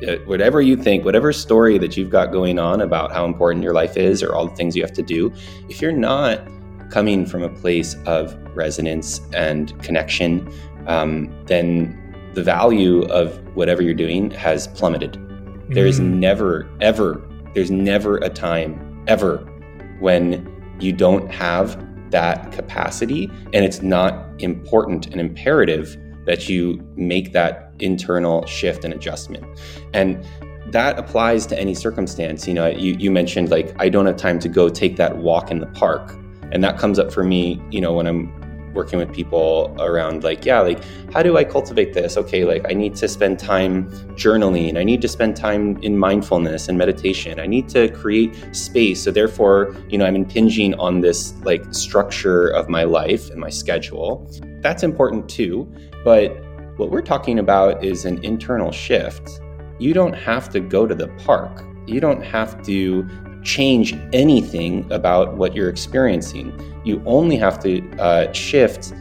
Whatever you think, whatever story that you've got going on about how important your life is or all the things you have to do, if you're not coming from a place of resonance and connection, then the value of whatever you're doing has plummeted. There's never a time ever when you don't have that capacity, and it's not important and imperative that you make that internal shift and adjustment. And that applies to any circumstance. You mentioned, like, I don't have time to go take that walk in the park. And that comes up for me, when I'm working with people around, how do I cultivate this? Okay, I need to spend time journaling. I need to spend time in mindfulness and meditation. I need to create space. So therefore, I'm impinging on this structure of my life and my schedule. That's important too. But what we're talking about is an internal shift. You don't have to go to the park. You don't have to change anything about what you're experiencing. You only have to shift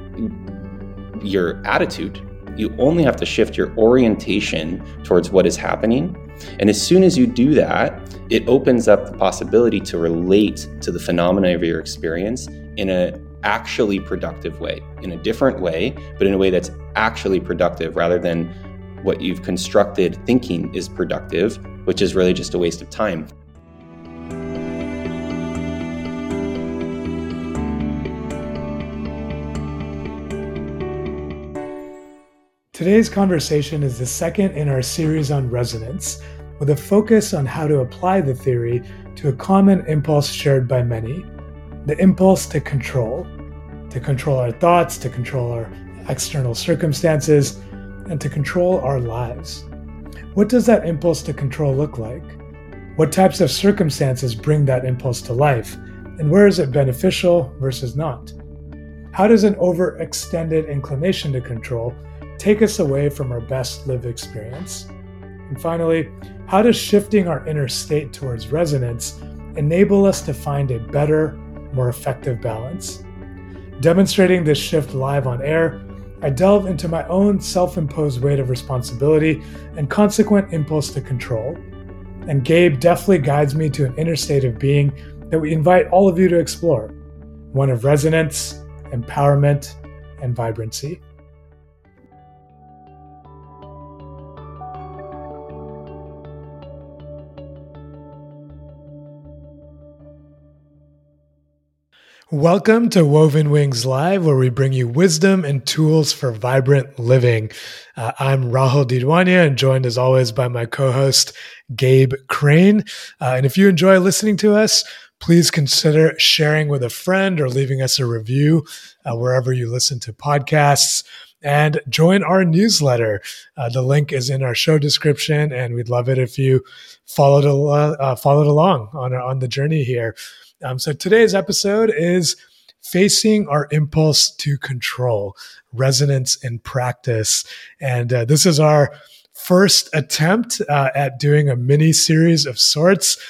your attitude. You only have to shift your orientation towards what is happening. And as soon as you do that, it opens up the possibility to relate to the phenomena of your experience in a actually productive way, in a different way, but in a way that's actually productive rather than what you've constructed thinking is productive, which is really just a waste of time. Today's conversation is the second in our series on resonance, with a focus on how to apply the theory to a common impulse shared by many, the impulse to control our thoughts, to control our external circumstances, and to control our lives. What does that impulse to control look like? What types of circumstances bring that impulse to life? And where is it beneficial versus not? How does an overextended inclination to control take us away from our best lived experience? And finally, how does shifting our inner state towards resonance enable us to find a better, more effective balance? Demonstrating this shift live on air, I delve into my own self-imposed weight of responsibility and consequent impulse to control. And Gabe deftly guides me to an inner state of being that we invite all of you to explore, one of resonance, empowerment, and vibrancy. Welcome to Woven Wings Live, where we bring you wisdom and tools for vibrant living. I'm Rahul Didwania, and joined as always by my co-host, Gabe Crane. And if you enjoy listening to us, please consider sharing with a friend or leaving us a review wherever you listen to podcasts. And join our newsletter. The link is in our show description, and we'd love it if you followed along on the journey here. So today's episode is Facing Our Impulse to Control, Resonance in Practice. And this is our first attempt at doing a mini series of sorts.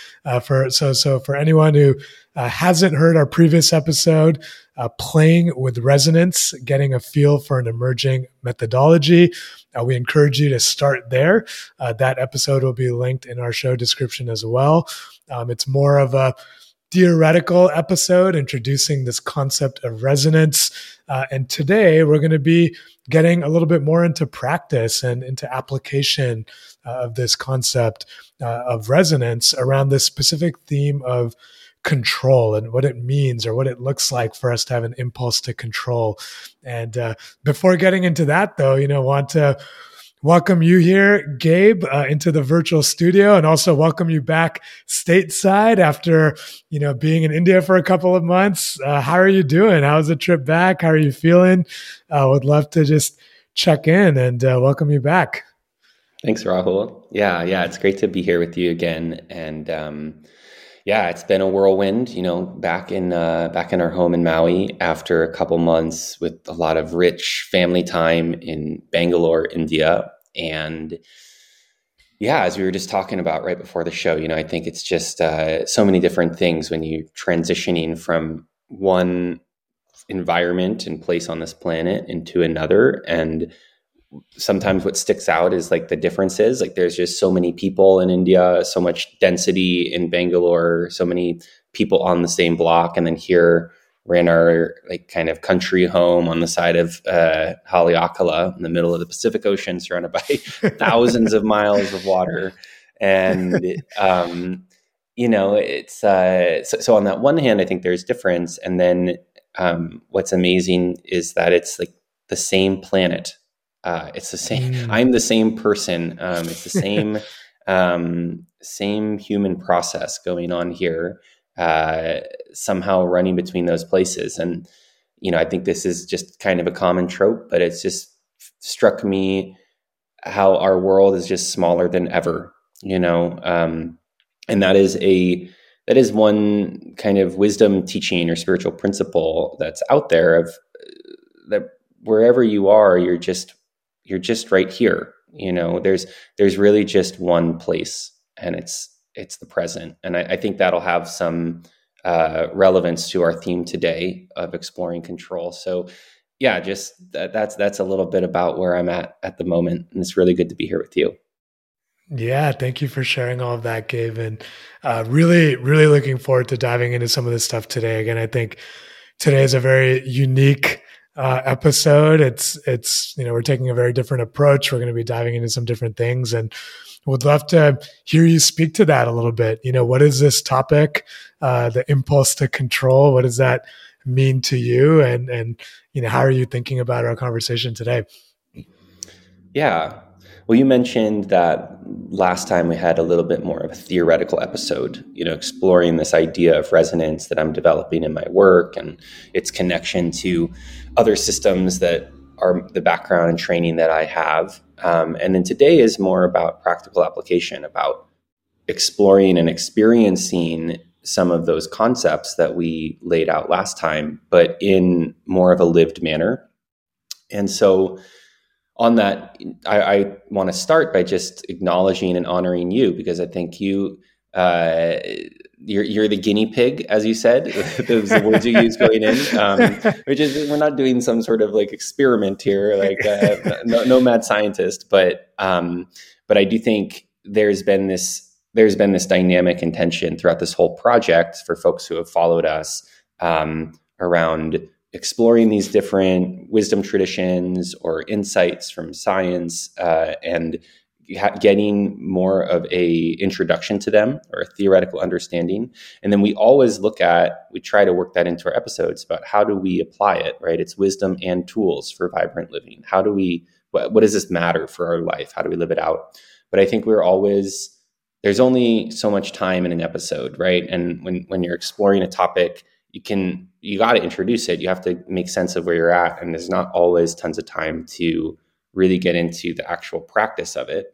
For anyone who hasn't heard our previous episode, Playing with Resonance, getting a feel for an emerging methodology, we encourage you to start there. That episode will be linked in our show description as well. It's more of a theoretical episode introducing this concept of resonance. And today we're going to be getting a little bit more into practice and into application of this concept of resonance around this specific theme of control and what it means or what it looks like for us to have an impulse to control. And before getting into that, though, want to welcome you here, Gabe, into the virtual studio, and also welcome you back stateside after, being in India for a couple of months. How are you doing? How's the trip back? How are you feeling? Would love to just check in and welcome you back. Thanks, Rahul. Yeah, it's great to be here with you again. And it's been a whirlwind, back in our home in Maui after a couple months with a lot of rich family time in Bangalore, India. And as we were just talking about right before the show, I think it's just so many different things when you're transitioning from one environment and place on this planet into another. And sometimes what sticks out is like the differences. Like there's just so many people in India, so much density in Bangalore, so many people on the same block. And then here we're in our like kind of country home on the side of Haleakala in the middle of the Pacific Ocean, surrounded by thousands of miles of water. And, it's so on that one hand, I think there's difference. And then what's amazing is that it's like the same planet. It's the same. I'm the same person. It's the same same human process going on here, somehow running between those places. And I think this is just kind of a common trope, but it's just struck me how our world is just smaller than ever. And that is one kind of wisdom teaching or spiritual principle that's out there of that wherever you are, you're just right here. There's really just one place, and it's the present. And I think that'll have some relevance to our theme today of exploring control. So yeah, just that's a little bit about where I'm at the moment. And it's really good to be here with you. Yeah, thank you for sharing all of that, Gabe. And really, really looking forward to diving into some of this stuff today. Again, I think today is a very unique episode. It's we're taking a very different approach. We're going to be diving into some different things, and would love to hear you speak to that a little bit. What is this topic, the impulse to control? What does that mean to you? And how are you thinking about our conversation today? Yeah. Well, you mentioned that last time we had a little bit more of a theoretical episode, exploring this idea of resonance that I'm developing in my work and its connection to other systems that are the background and training that I have. And then today is more about practical application, about exploring and experiencing some of those concepts that we laid out last time, but in more of a lived manner. And so on that, I want to start by just acknowledging and honoring you, because I think you're the guinea pig, as you said. Those are the words you used going in, which is, we're not doing some sort of like experiment here, like no mad scientist, but I do think there's been this dynamic and tension throughout this whole project for folks who have followed us around exploring these different wisdom traditions or insights from science, and getting more of a introduction to them or a theoretical understanding. And then we try to work that into our episodes about how do we apply it, right? It's wisdom and tools for vibrant living. What does this matter for our life? How do we live it out? But I think there's only so much time in an episode, right? And when you're exploring a topic, you got to introduce it. You have to make sense of where you're at. And there's not always tons of time to really get into the actual practice of it.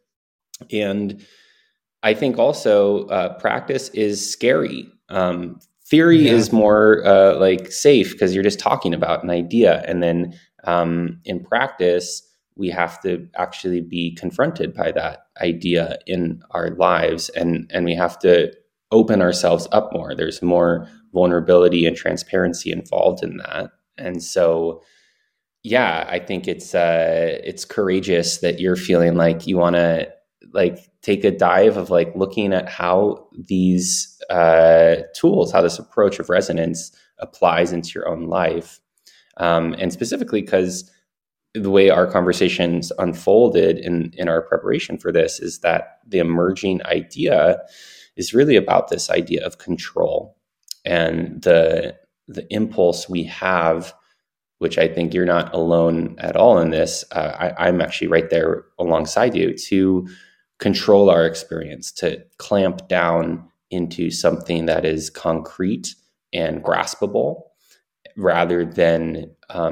And I think also practice is scary. Theory is more like safe because you're just talking about an idea. And then in practice, we have to actually be confronted by that idea in our lives. And we have to open ourselves up more. There's more vulnerability and transparency involved in that. And so, yeah, I think it's courageous that you're feeling like you want to like take a dive of like looking at how these tools, how this approach of resonance applies into your own life. And specifically because the way our conversations unfolded in our preparation for this is that the emerging idea is really about this idea of control and the impulse we have, which I think you're not alone at all in this. I'm actually right there alongside you, to control our experience, to clamp down into something that is concrete and graspable, rather than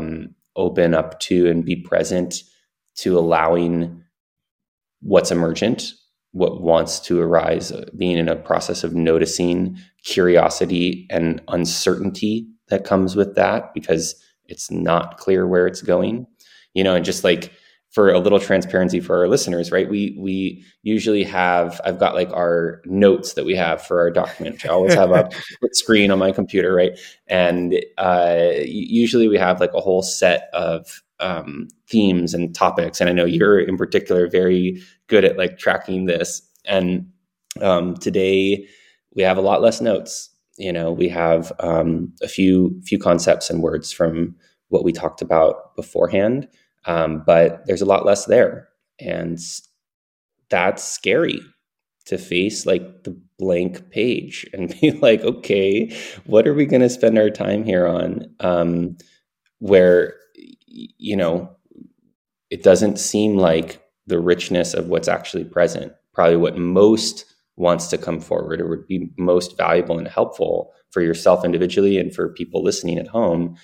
open up to and be present to allowing what's emergent, what wants to arise, being in a process of noticing curiosity and uncertainty that comes with that, because it's not clear where it's going, and just like for a little transparency for our listeners, right? We usually have, I've got like our notes that we have for our document, which I always have up split screen on my computer, right? And usually we have like a whole set of themes and topics. And I know you're in particular very good at like tracking this. And today we have a lot less notes. We have a few concepts and words from what we talked about beforehand. But there's a lot less there. And that's scary to face like the blank page and be like, okay, what are we going to spend our time here on? Where, it doesn't seem like the richness of what's actually present, probably what most wants to come forward or would be most valuable and helpful for yourself individually and for people listening at home,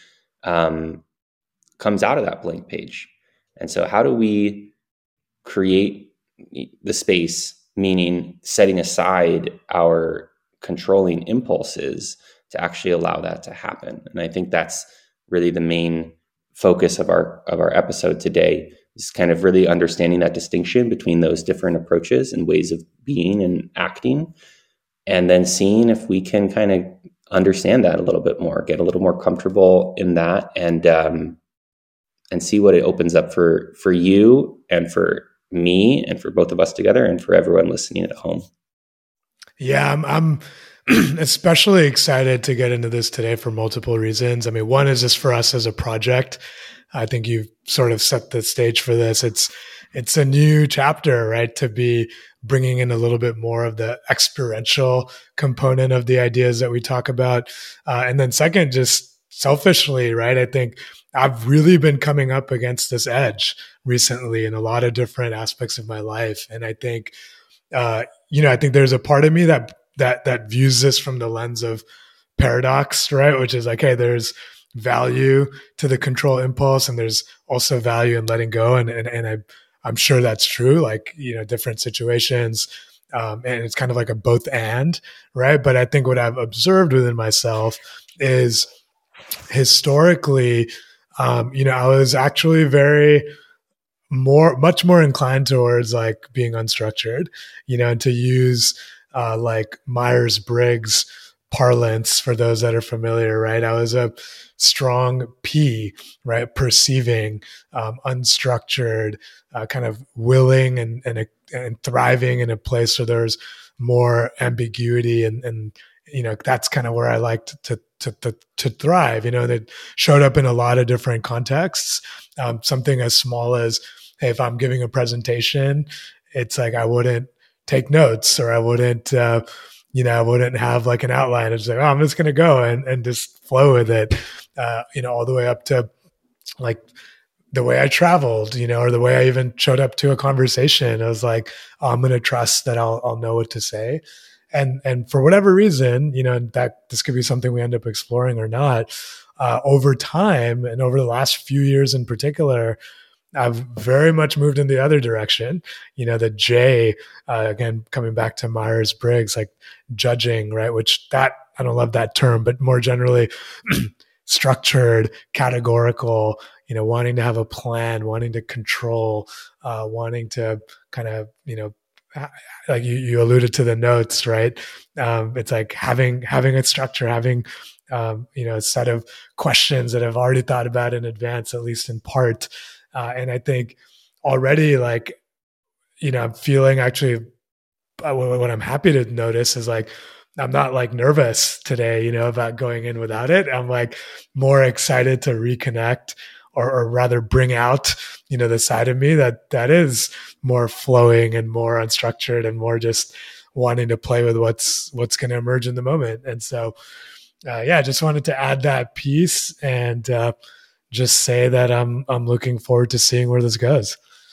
comes out of that blank page. And so how do we create the space, meaning setting aside our controlling impulses to actually allow that to happen? And I think that's really the main focus of our episode today, is kind of really understanding that distinction between those different approaches and ways of being and acting, and then seeing if we can kind of understand that a little bit more, get a little more comfortable in that, and see what it opens up for you and for me and for both of us together and for everyone listening at home. Yeah, I'm especially excited to get into this today for multiple reasons. I mean, one is just for us as a project. I think you've sort of set the stage for this. It's a new chapter, right? To be bringing in a little bit more of the experiential component of the ideas that we talk about. And then second, just selfishly, right? I think I've really been coming up against this edge recently in a lot of different aspects of my life. And I think, I think there's a part of me that views this from the lens of paradox, right? Which is like, hey, there's value to the control impulse and there's also value in letting go. And I'm sure that's true, like, different situations. And it's kind of like a both and, right? But I think what I've observed within myself is historically, I was actually much more inclined towards like being unstructured, and to use like Myers-Briggs parlance for those that are familiar, right? I was a strong P, right? Perceiving, unstructured, kind of willing and thriving in a place where there's more ambiguity and that's kind of where I liked to thrive, that showed up in a lot of different contexts. Something as small as, hey, if I'm giving a presentation, it's like, I wouldn't take notes or I wouldn't, I wouldn't have like an outline. It's like, oh, I'm just going to go and just flow with it, all the way up to like the way I traveled, or the way I even showed up to a conversation. I was like, oh, I'm going to trust that I'll know what to say. And for whatever reason, that this could be something we end up exploring or not, over time and over the last few years in particular, I've very much moved in the other direction. The J, again, coming back to Myers-Briggs, like judging, right? Which I don't love that term, but more generally structured, categorical, wanting to have a plan, wanting to control, wanting to kind of, like you alluded to the notes, right? It's like having a structure, having, a set of questions that I've already thought about in advance, at least in part. And I think already, like, I'm feeling actually, what I'm happy to notice is like, I'm not like nervous today, about going in without it. I'm like more excited to reconnect or rather bring out, the side of me that is more flowing and more unstructured and more just wanting to play with what's going to emerge in the moment. And so, I just wanted to add that piece and just say that I'm looking forward to seeing where this goes.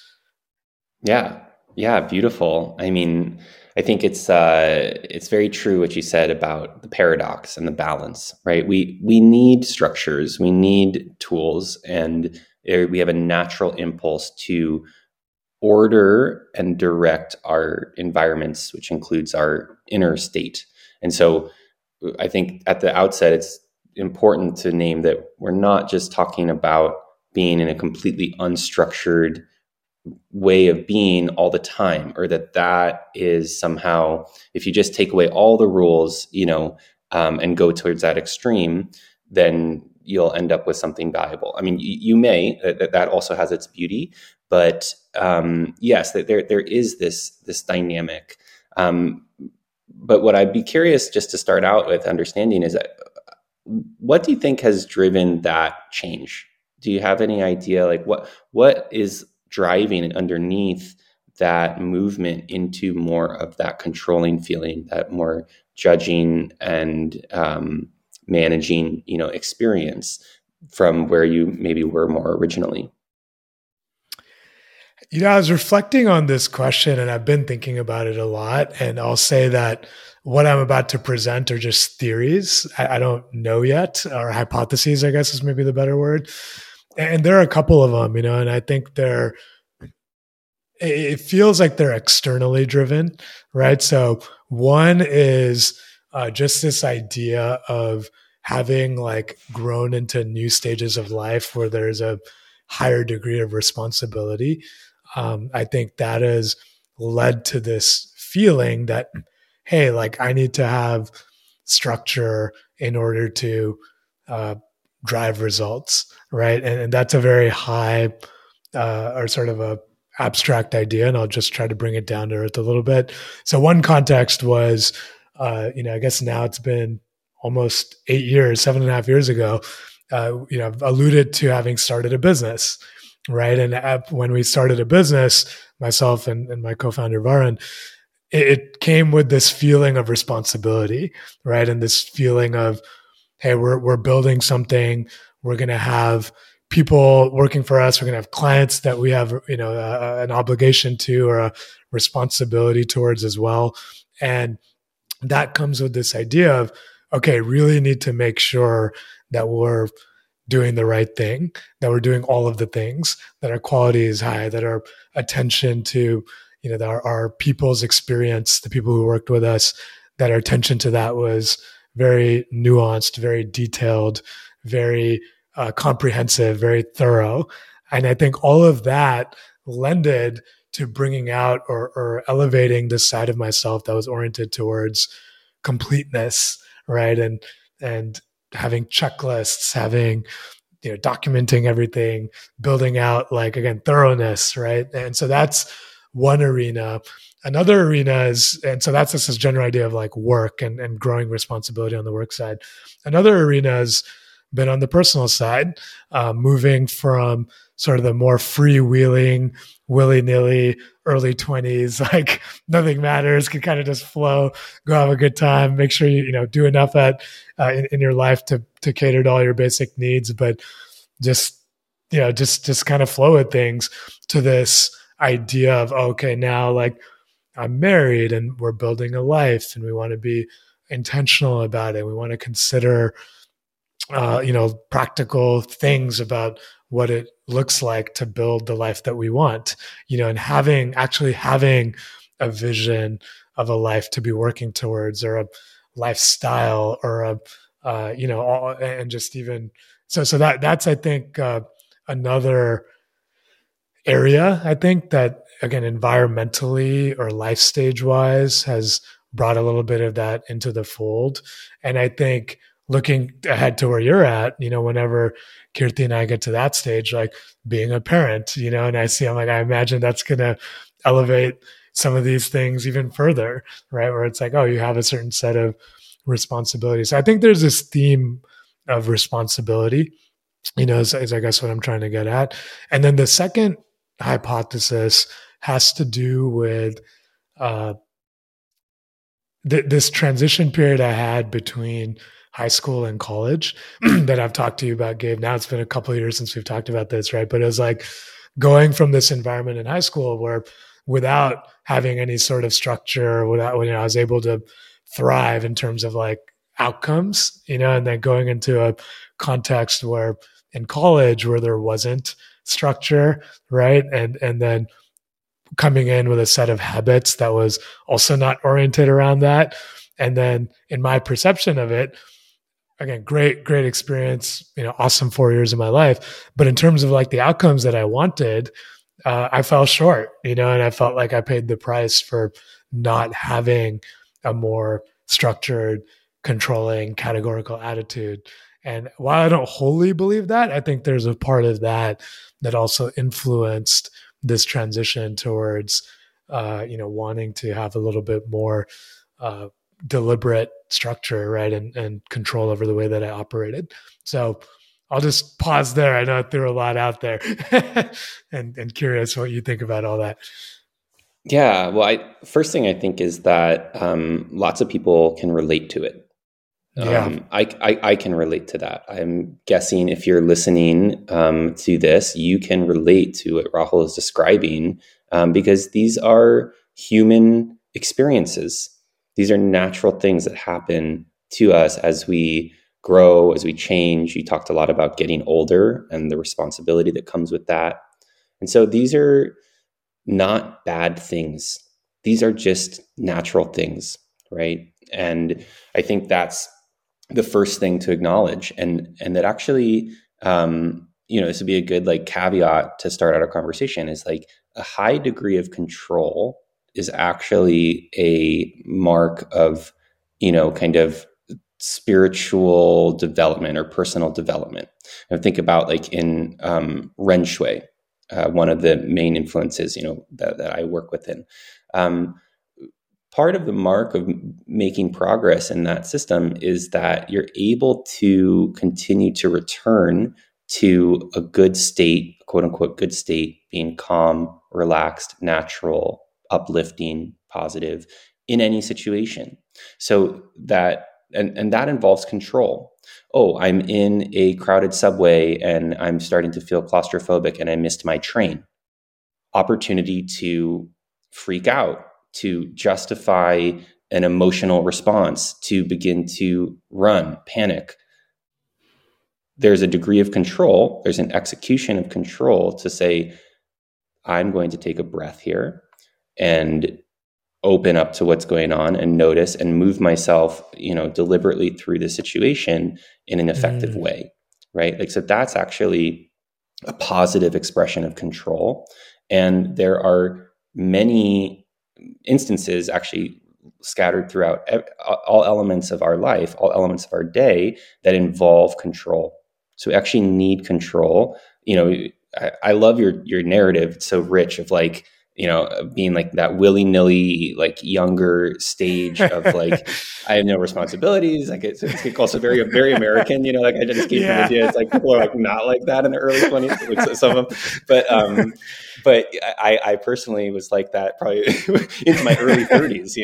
Yeah, beautiful. I mean, I think it's very true what you said about the paradox and the balance, right? We need structures, we need tools, and we have a natural impulse to order and direct our environments, which includes our inner state. And so I think at the outset, it's important to name that we're not just talking about being in a completely unstructured way of being all the time, or that is somehow, if you just take away all the rules, and go towards that extreme, then you'll end up with something valuable. I mean, you may, that also has its beauty, but yes, there is this dynamic. But what I'd be curious just to start out with understanding is that, what do you think has driven that change? Do you have any idea, like what is driving underneath that movement into more of that controlling feeling, that more judging and managing, experience from where you maybe were more originally? I was reflecting on this question and I've been thinking about it a lot. And I'll say that what I'm about to present are just theories. I don't know yet, or hypotheses, I guess is maybe the better word. And there are a couple of them, and I think it feels like they're externally driven, right? So one is just this idea of having like grown into new stages of life where there's a higher degree of responsibility. I think that has led to this feeling that, hey, like I need to have structure in order to drive results, right? And that's a very high or sort of a abstract idea, and I'll just try to bring it down to earth a little bit. So one context was, I guess now it's been almost 8 years, 7.5 years ago, I've alluded to having started a business, right? And when we started a business, myself and my co-founder Varun, it came with this feeling of responsibility, right? And this feeling of, hey, we're building something. We're going to have people working for us. We're going to have clients that we have, an obligation to or a responsibility towards as well. And that comes with this idea of, okay, really need to make sure that we're doing the right thing, that we're doing all of the things, that our quality is high, that our attention to, that our people's experience, the people who worked with us, that our attention to that was very nuanced, very detailed, very comprehensive, very thorough. And I think all of that lended to bringing out or elevating this side of myself that was oriented towards completeness, right? And having checklists, having, documenting everything, building out, like, again, thoroughness, right? And so that's one arena. Another arena is, and so that's this general idea of like work and growing responsibility on the work side. Another arena has been on the personal side, moving from sort of the more freewheeling, willy-nilly early 20s, like nothing matters, can kind of just flow, go have a good time, make sure you do enough in your life to cater to all your basic needs, but just kind of flow with things, to this idea of, okay, now like I'm married and we're building a life and we want to be intentional about it. We want to consider practical things about what it looks like to build the life that we want, and having a vision of a life to be working towards, or a lifestyle, or and just even so that's, I think, another area, I think, that, again, environmentally or life stage wise has brought a little bit of that into the fold. And I think, looking ahead to where you're at, whenever Kirti and I get to that stage, like being a parent, and I imagine that's going to elevate some of these things even further, right? Where it's like, oh, you have a certain set of responsibilities. So I think there's this theme of responsibility, is I guess what I'm trying to get at. And then the second hypothesis has to do with this transition period I had between high school and college that I've talked to you about, Gabe. Now it's been a couple of years since we've talked about this, right? But it was like going from this environment in high school where, without having any sort of structure, without, I was able to thrive in terms of like outcomes, and then going into a context where in college where there wasn't structure, right? And then coming in with a set of habits that was also not oriented around that. And then in my perception of it, again, great experience, awesome 4 years of my life. But in terms of like the outcomes that I wanted, I fell short, and I felt like I paid the price for not having a more structured, controlling, categorical attitude. And while I don't wholly believe that, I think there's a part of that that also influenced this transition towards, wanting to have a little bit more deliberate structure, right, and control over the way that I operated. So I'll just pause there. I know I threw a lot out there, and curious what you think about all that. Yeah, well, first thing I think is that lots of people can relate to it. Yeah. I can relate to that. I'm guessing if you're listening to this, you can relate to what Rahul is describing because these are human experiences. These are natural things that happen to us as we grow, as we change. You talked a lot about getting older and the responsibility that comes with that. And so these are not bad things. These are just natural things, right? And I think that's the first thing to acknowledge, and that actually, this would be a good caveat to start out a conversation. Is like a high degree of control is actually a mark of, kind of spiritual development or personal development. And think about in Ren Shui, one of the main influences, that I work within. Part of the mark of making progress in that system is that you're able to continue to return to a good state, quote unquote, good state, being calm, relaxed, natural, uplifting, positive in any situation. So that, and that involves control. Oh, I'm in a crowded subway and I'm starting to feel claustrophobic and I missed my train. Opportunity to freak out, to justify an emotional response, to begin to run, panic. There's a degree of control, there's an execution of control to say, I'm going to take a breath here and open up to what's going on and notice and move myself, deliberately through the situation in an effective way, right? So that's actually a positive expression of control. And there are many instances actually scattered throughout all elements of our life, all elements of our day that involve control. So we actually need control. I love your narrative. It's so rich of being that willy-nilly, younger stage of I have no responsibilities. It's also very, very American, I just came from India. It's people are not like that in the early 20s, some of them. But I personally was like that probably into my early 30s,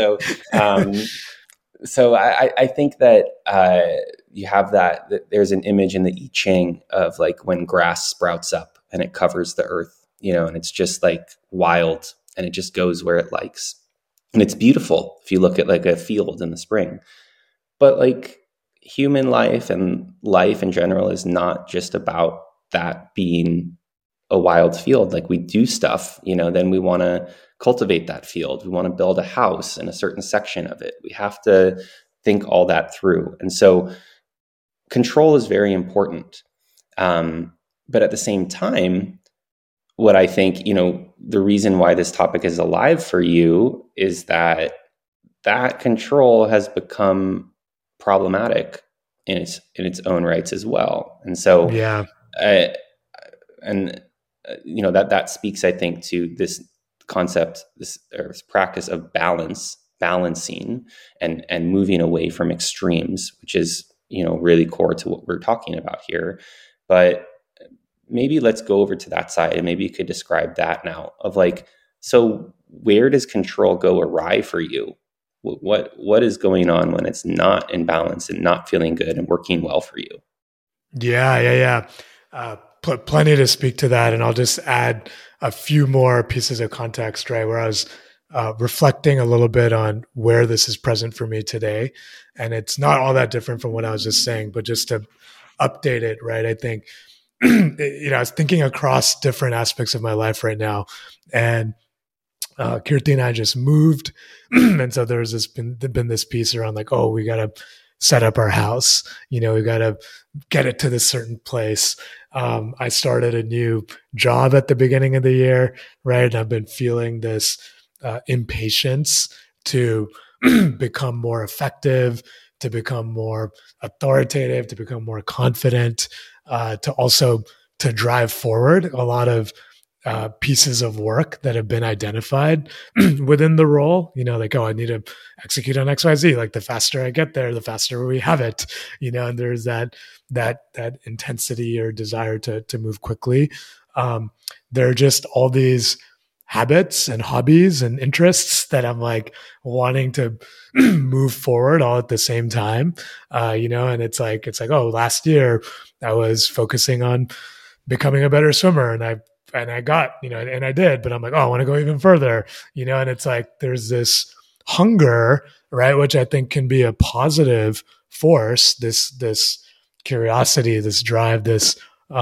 So I think that you have that there's an image in the I Ching of when grass sprouts up and it covers the earth, and it's just wild and it just goes where it likes. And it's beautiful if you look at a field in the spring. But human life and life in general is not just about that being a wild field. We do stuff, then we want to cultivate that field. We want to build a house in a certain section of it. We have to think all that through. And so control is very important. But at the same time, what I think, the reason why this topic is alive for you is that control has become problematic in its own rights as well. And so, that speaks, I think, to this concept, this practice of balancing and moving away from extremes, which is, really core to what we're talking about here. But maybe let's go over to that side and maybe you could describe that now of so where does control go awry for you? What is going on when it's not in balance and not feeling good and working well for you? Yeah. Plenty to speak to that. And I'll just add a few more pieces of context, right? Where I was reflecting a little bit on where this is present for me today. And it's not all that different from what I was just saying, but just to update it, right? I think, I was thinking across different aspects of my life right now. And Kirti and I just moved. And so there's been this piece around we got to set up our house. We got to get it to this certain place. I started a new job at the beginning of the year, right? And I've been feeling this impatience to become more effective, to become more authoritative, to become more confident, to drive forward a lot of pieces of work that have been identified within the role. Like, I need to execute on XYZ. Like, the faster I get there, the faster we have it. And there's that intensity or desire to move quickly. There are just all these habits and hobbies and interests that I'm like wanting to move forward all at the same time. And it's like, oh, last year I was focusing on becoming a better swimmer, and I got, and I did, but I'm like, oh, I want to go even further, and it's like, there's this hunger, right? Which I think can be a positive force, this curiosity, this drive, this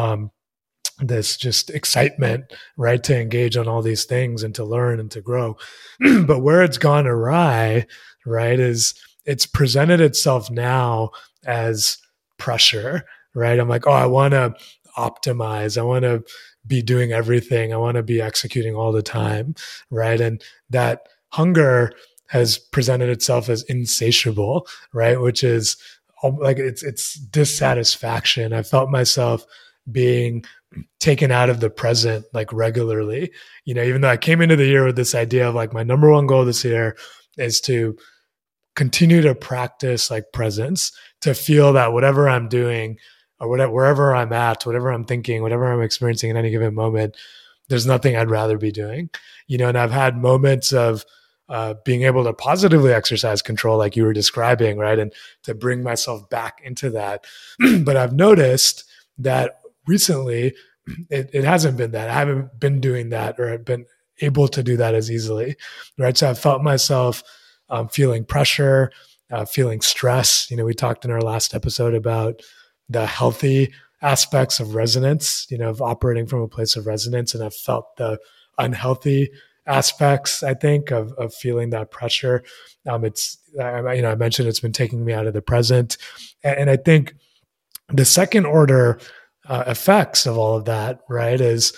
just excitement, right? To engage on all these things and to learn and to grow. But where it's gone awry, right, is it's presented itself now as pressure, right? I'm like, oh, I want to optimize. I want to be doing everything. I want to be executing all the time, right? And that hunger has presented itself as insatiable, right? Which is like, it's dissatisfaction. I felt myself being taken out of the present, like, regularly, even though I came into the year with this idea of like, my number one goal this year is to continue to practice like presence, to feel that whatever I'm doing or wherever I'm at, whatever I'm thinking, whatever I'm experiencing in any given moment, there's nothing I'd rather be doing, and I've had moments of being able to positively exercise control, like you were describing, right? And to bring myself back into that. But I've noticed that recently it hasn't been that. I haven't been doing that, or I've been able to do that as easily, right? So I've felt myself feeling pressure, feeling stress. We talked in our last episode about the healthy aspects of resonance, of operating from a place of resonance. And I've felt the unhealthy aspects, I think, of feeling that pressure. I mentioned it's been taking me out of the present. And I think the second order effects of all of that, right, is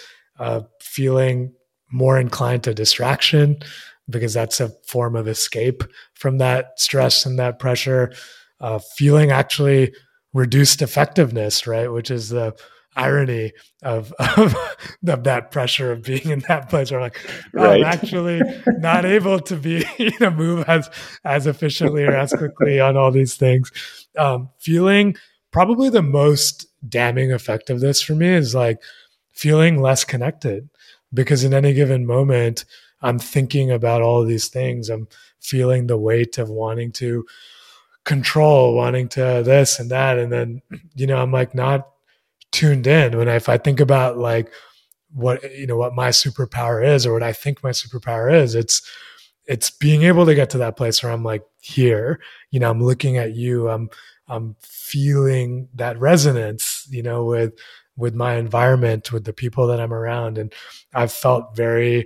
feeling more inclined to distraction, because that's a form of escape from that stress and that pressure. Feeling actually reduced effectiveness, right, which is the irony of that pressure of being in that place where I'm like, oh, right. I'm actually not able to be move as efficiently or as quickly on all these things. Feeling probably the most damning effect of this for me is like feeling less connected, because in any given moment I'm thinking about all of these things. I'm feeling the weight of wanting to control, wanting to this and that, and then I'm like not tuned in. If I think about like what my superpower is, or what I think my superpower is, it's being able to get to that place where I'm like, here, I'm looking at you, I'm feeling that resonance, with my environment, with the people that I'm around. And I've felt very,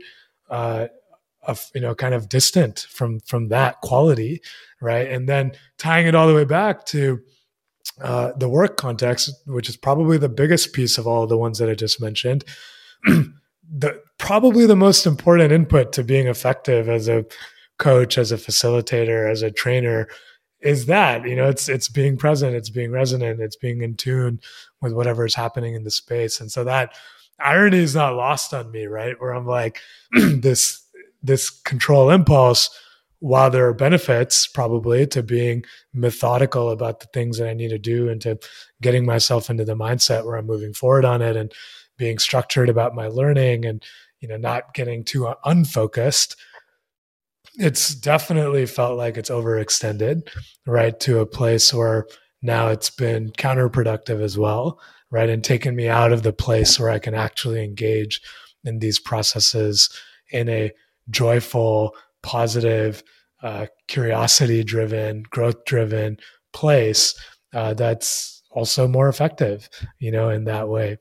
kind of distant from that quality. Right. And then tying it all the way back to the work context, which is probably the biggest piece of all of the ones that I just mentioned, probably the most important input to being effective as a coach, as a facilitator, as a trainer, is that, it's being present, it's being resonant, it's being in tune with whatever is happening in the space. And so that irony is not lost on me, right? Where I'm like, this control impulse, while there are benefits probably to being methodical about the things that I need to do and to getting myself into the mindset where I'm moving forward on it and being structured about my learning and, not getting too unfocused, it's definitely felt like it's overextended, right? To a place where now it's been counterproductive as well, right? And taken me out of the place where I can actually engage in these processes in a joyful, positive, curiosity-driven, growth-driven place that's also more effective, in that way.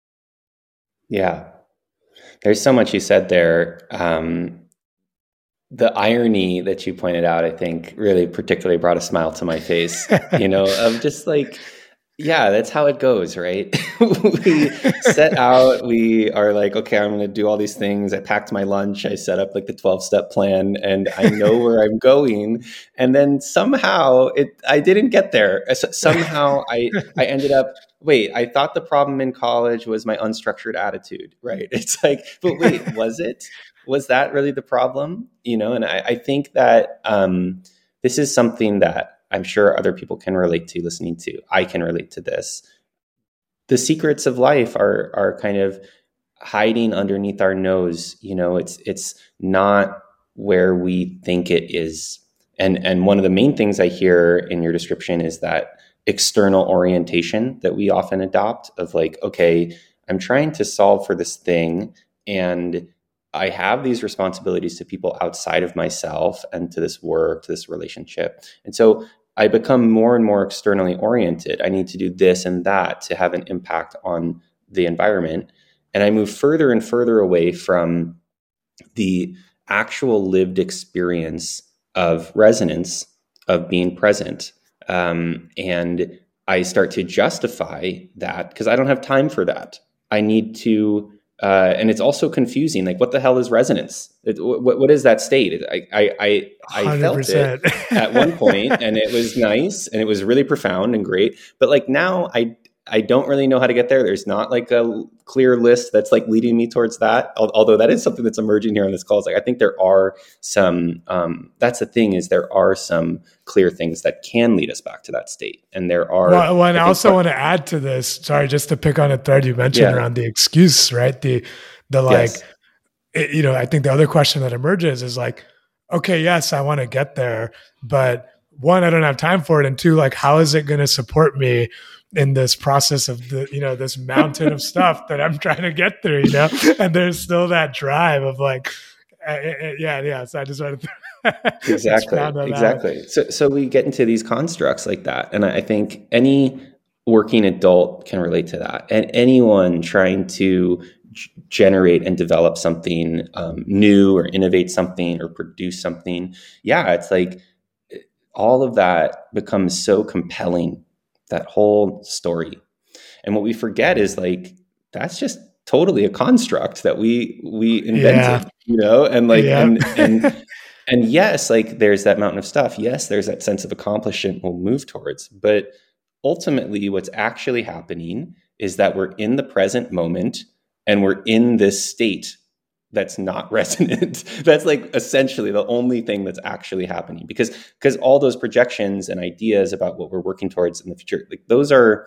Yeah. There's so much you said there. the irony that you pointed out, I think, really particularly brought a smile to my face, of just like, yeah, that's how it goes, right? We set out, we are like, okay, I'm going to do all these things. I packed my lunch. I set up like the 12-step plan and I know where I'm going. And then somehow I didn't get there. Somehow I ended up, wait, I thought the problem in college was my unstructured attitude, right? It's like, but wait, was it? Was that really the problem? And I think that this is something that I'm sure other people can relate to listening to. I can relate to this. The secrets of life are kind of hiding underneath our nose. It's not where we think it is. And one of the main things I hear in your description is that external orientation that we often adopt of like, okay, I'm trying to solve for this thing and I have these responsibilities to people outside of myself and to this work, to this relationship. And so I become more and more externally oriented. I need to do this and that to have an impact on the environment. And I move further and further away from the actual lived experience of resonance, of being present. And I start to justify that because I don't have time for that. I need to, and it's also confusing. Like, what the hell is resonance? What is that state? I felt it at one point, and it was nice, and it was really profound and great. But like now, I don't really know how to get there. There's not like a clear list that's like leading me towards that. Although that is something that's emerging here on this call. It's like I think there are some. That's the thing is there are some clear things that can lead us back to that state, and there are. Well, and I also want to add to this. Sorry, just to pick on a thread you mentioned around the excuse, right? The like, yes. I think the other question that emerges is like, okay, yes, I want to get there, but one, I don't have time for it, and two, like, how is it going to support me in this process of this mountain of stuff that I'm trying to get through, and there's still that drive of like, yeah. So I just wanted to exactly. So we get into these constructs like that. And I think any working adult can relate to that, and anyone trying to generate and develop something new or innovate something or produce something. Yeah. It's like all of that becomes so compelling, that whole story. And what we forget is like, that's just totally a construct that we invented, and like, and yes, like there's that mountain of stuff. Yes, there's that sense of accomplishment we'll move towards, but ultimately what's actually happening is that we're in the present moment and we're in this state that's not resonant. That's like essentially the only thing that's actually happening because all those projections and ideas about what we're working towards in the future, like those are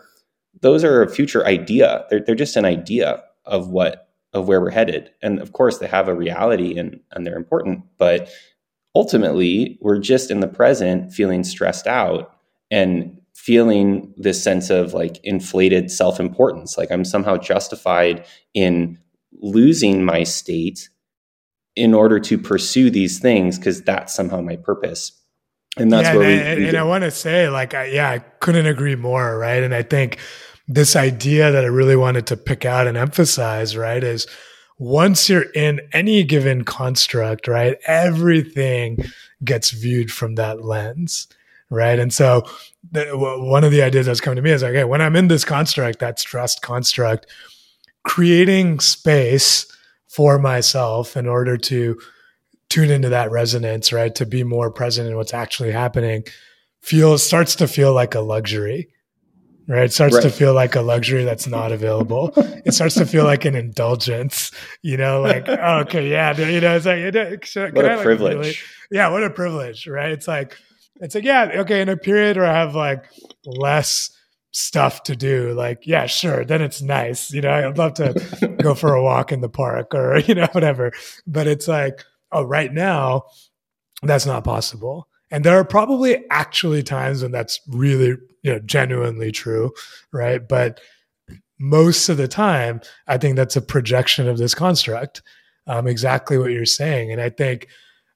a future idea. They're just an idea of where we're headed. And of course they have a reality and they're important, but ultimately we're just in the present feeling stressed out and feeling this sense of like inflated self-importance. Like I'm somehow justified in losing my state in order to pursue these things because that's somehow my purpose. And that's where and I want to say like, I couldn't agree more. Right. And I think this idea that I really wanted to pick out and emphasize, right, is once you're in any given construct, right, everything gets viewed from that lens. Right. And so one of the ideas that's coming to me is like, hey, when I'm in this construct, that stressed construct, creating space for myself in order to tune into that resonance, right? To be more present in what's actually happening starts to feel like a luxury, right? It starts to feel like a luxury that's not available. It starts to feel like an indulgence, like, oh, okay, yeah, it's like, what a privilege. What a privilege, right? It's like, yeah, okay, in a period where I have like less stuff to do, like, yeah, sure, then it's nice. I'd love to go for a walk in the park or, whatever. But it's like, oh, right now, that's not possible. And there are probably actually times when that's really, genuinely true, right? But most of the time, I think that's a projection of this construct, exactly what you're saying. And I think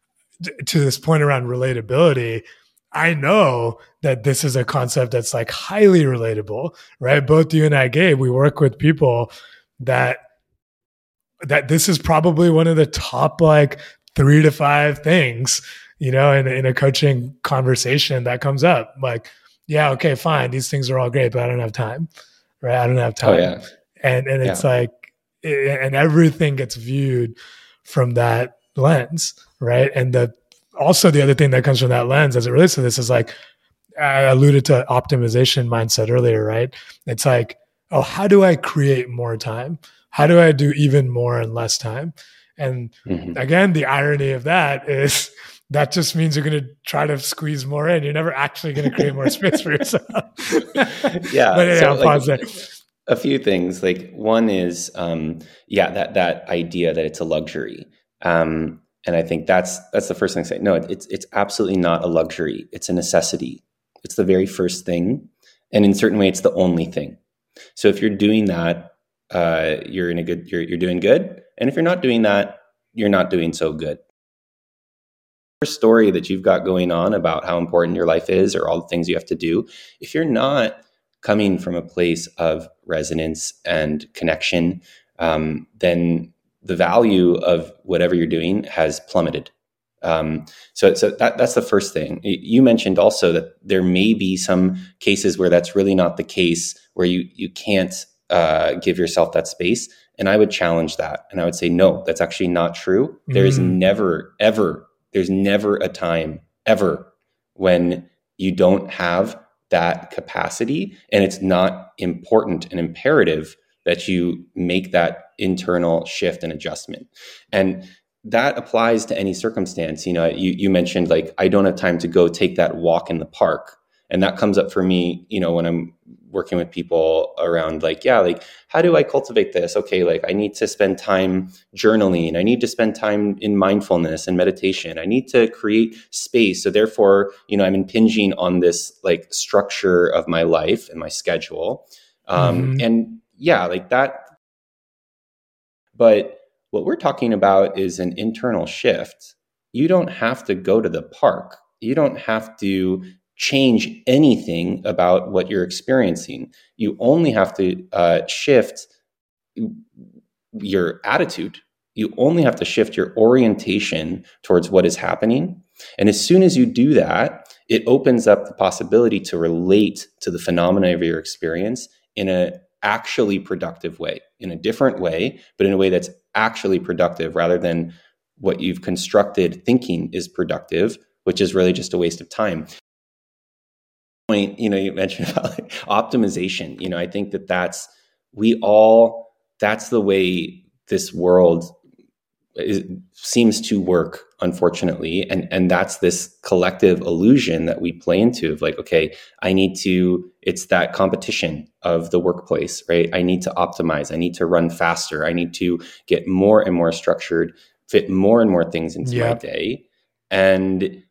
to this point around relatability, I know that this is a concept that's like highly relatable, right? Both you and I, Gabe, we work with people that this is probably one of the top like 3 to 5 things, in a coaching conversation that comes up. Like, yeah, okay, fine. These things are all great, but I don't have time, right? I don't have time. Oh yeah. And it's Yeah. like, and everything gets viewed from that lens, right? And also the other thing that comes from that lens as it relates to this is like, I alluded to optimization mindset earlier, right? It's like, oh, how do I create more time? How do I do even more in less time? And again, the irony of that is that just means you're going to try to squeeze more in. You're never actually going to create more space for yourself. Yeah. But So I'll pause there. A few things. Like one is, that idea that it's a luxury. And I think that's the first thing I say. No, it's absolutely not a luxury. It's a necessity. It's the very first thing. And in a certain way, it's the only thing. So if you're doing that, you're doing good. And if you're not doing that, you're not doing so good. Story that you've got going on about how important your life is or all the things you have to do, if you're not coming from a place of resonance and connection, then the value of whatever you're doing has plummeted. So that's the first thing. You mentioned also that there may be some cases where that's really not the case, where you can't give yourself that space. And I would challenge that. And I would say, no, that's actually not true. There is there's never a time ever when you don't have that capacity. And it's not important and imperative that you make that internal shift and adjustment. And that applies to any circumstance. You mentioned like, I don't have time to go take that walk in the park. And that comes up for me, when I'm working with people around like, how do I cultivate this? Okay, like I need to spend time journaling. I need to spend time in mindfulness and meditation. I need to create space. So therefore, I'm impinging on this like structure of my life and my schedule. And yeah, like that. But what we're talking about is an internal shift. You don't have to go to the park. You don't have to change anything about what you're experiencing. You only have to shift your attitude. You only have to shift your orientation towards what is happening. And as soon as you do that, it opens up the possibility to relate to the phenomena of your experience in a actually productive way, in a different way, but in a way that's actually productive rather than what you've constructed thinking is productive, which is really just a waste of time. You mentioned about optimization. I think that's the way this world seems to work, unfortunately. And that's this collective illusion that we play into of like, okay, it's that competition of the workplace, right? I need to optimize. I need to run faster. I need to get more and more structured, fit more and more things into my day. And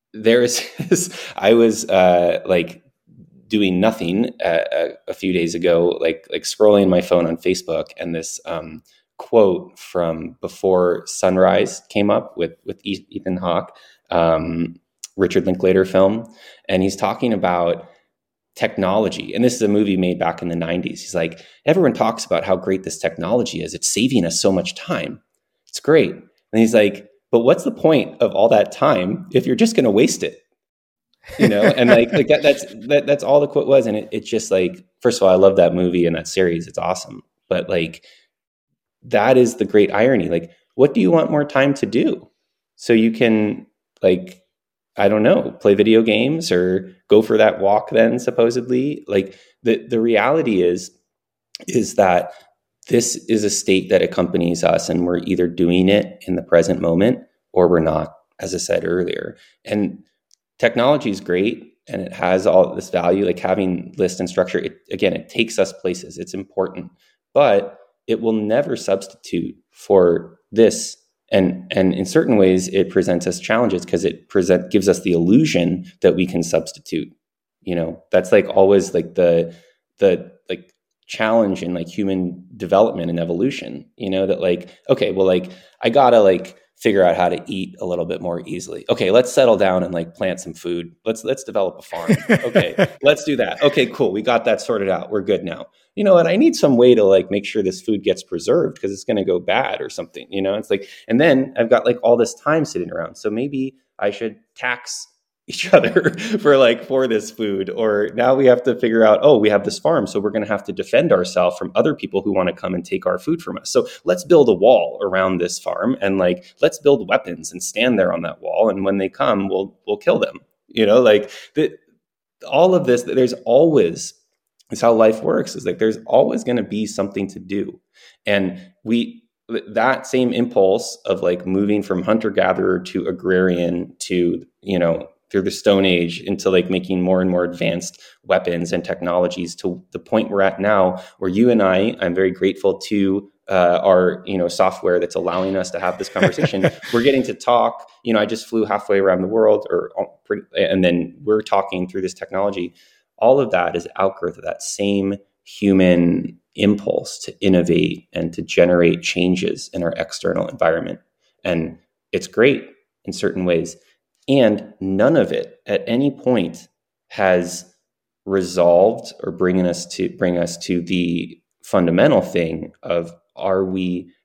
I was doing nothing a few days ago, like scrolling my phone on Facebook, and this quote from Before Sunrise came up with Ethan Hawke, Richard Linklater film, and he's talking about technology. And this is a movie made back in the 90s. He's like, everyone talks about how great this technology is. It's saving us so much time. It's great. And he's like, but what's the point of all that time if you're just going to waste it? And that's all the quote was. And it's just like, first of all, I love that movie and that series. It's awesome. But like, that is the great irony. Like, what do you want more time to do? So you can like, I don't know, play video games or go for that walk then supposedly. Like the reality is that this is a state that accompanies us, and we're either doing it in the present moment or we're not, as I said earlier. And technology is great and it has all this value, like having list and structure. It takes us places. It's important, but it will never substitute for this. And in certain ways, it presents us challenges because it gives us the illusion that we can substitute. That's like always like the like challenge in like human development and evolution. That like, okay, well, like I gotta like figure out how to eat a little bit more easily. Okay, let's settle down and like plant some food. Let's develop a farm. Okay, let's do that. Okay, cool. We got that sorted out. We're good now. You know what? I need some way to like make sure this food gets preserved because it's going to go bad or something. You know, it's like, and then I've got like all this time sitting around. So maybe I should tax each other for this food. Or now we have to figure out, oh, we have this farm, so we're going to have to defend ourselves from other people who want to come and take our food from us. So let's build a wall around this farm, and like let's build weapons and stand there on that wall, and when they come, we'll kill them. You know, like all of this, there's always, it's how life works, is like there's always going to be something to do. And that same impulse of like moving from hunter-gatherer to agrarian to, you know, through the Stone Age into like making more and more advanced weapons and technologies to the point we're at now, where you and I'm very grateful to our, you know, software that's allowing us to have this conversation. We're getting to talk. You know, I just flew halfway around the world, and then we're talking through this technology. All of that is outgrowth of that same human impulse to innovate and to generate changes in our external environment. And it's great in certain ways. And none of it at any point has resolved or bring us to the fundamental thing of how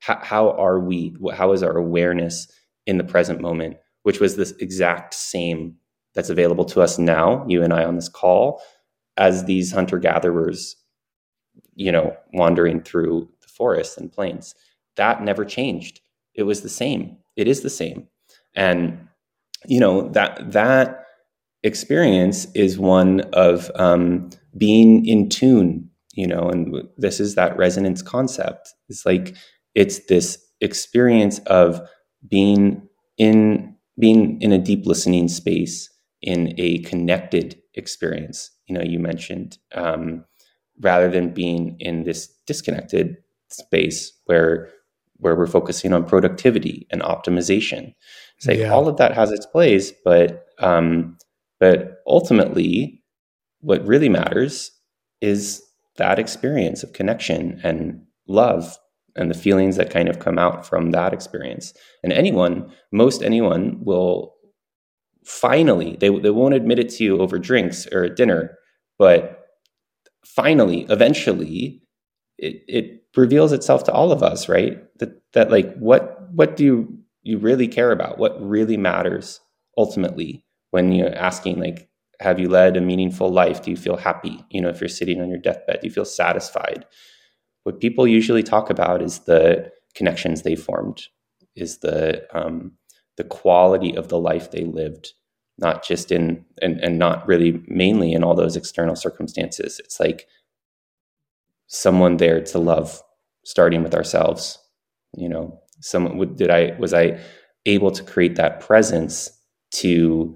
is our awareness in the present moment, which was this exact same that's available to us now, you and I on this call, as these hunter-gatherers, you know, wandering through the forests and plains. That never changed. It was the same. It is the same. And you know, that experience is one of being in tune, you know, and this is that resonance concept. It's like, it's this experience of being in a deep listening space, in a connected experience. You know, you mentioned, rather than being in this disconnected space where we're focusing on productivity and optimization. It's like all of that has its place, but ultimately, what really matters is that experience of connection and love and the feelings that kind of come out from that experience. And most anyone will finally, they won't admit it to you over drinks or at dinner, but finally, eventually, it reveals itself to all of us, right? That like, what do you really care about? What really matters ultimately when you're asking, like, have you led a meaningful life? Do you feel happy? You know, if you're sitting on your deathbed, do you feel satisfied? What people usually talk about is the connections they formed, is the quality of the life they lived, not just in, and not really mainly in all those external circumstances. It's like someone there to love, starting with ourselves. You know, was I able to create that presence to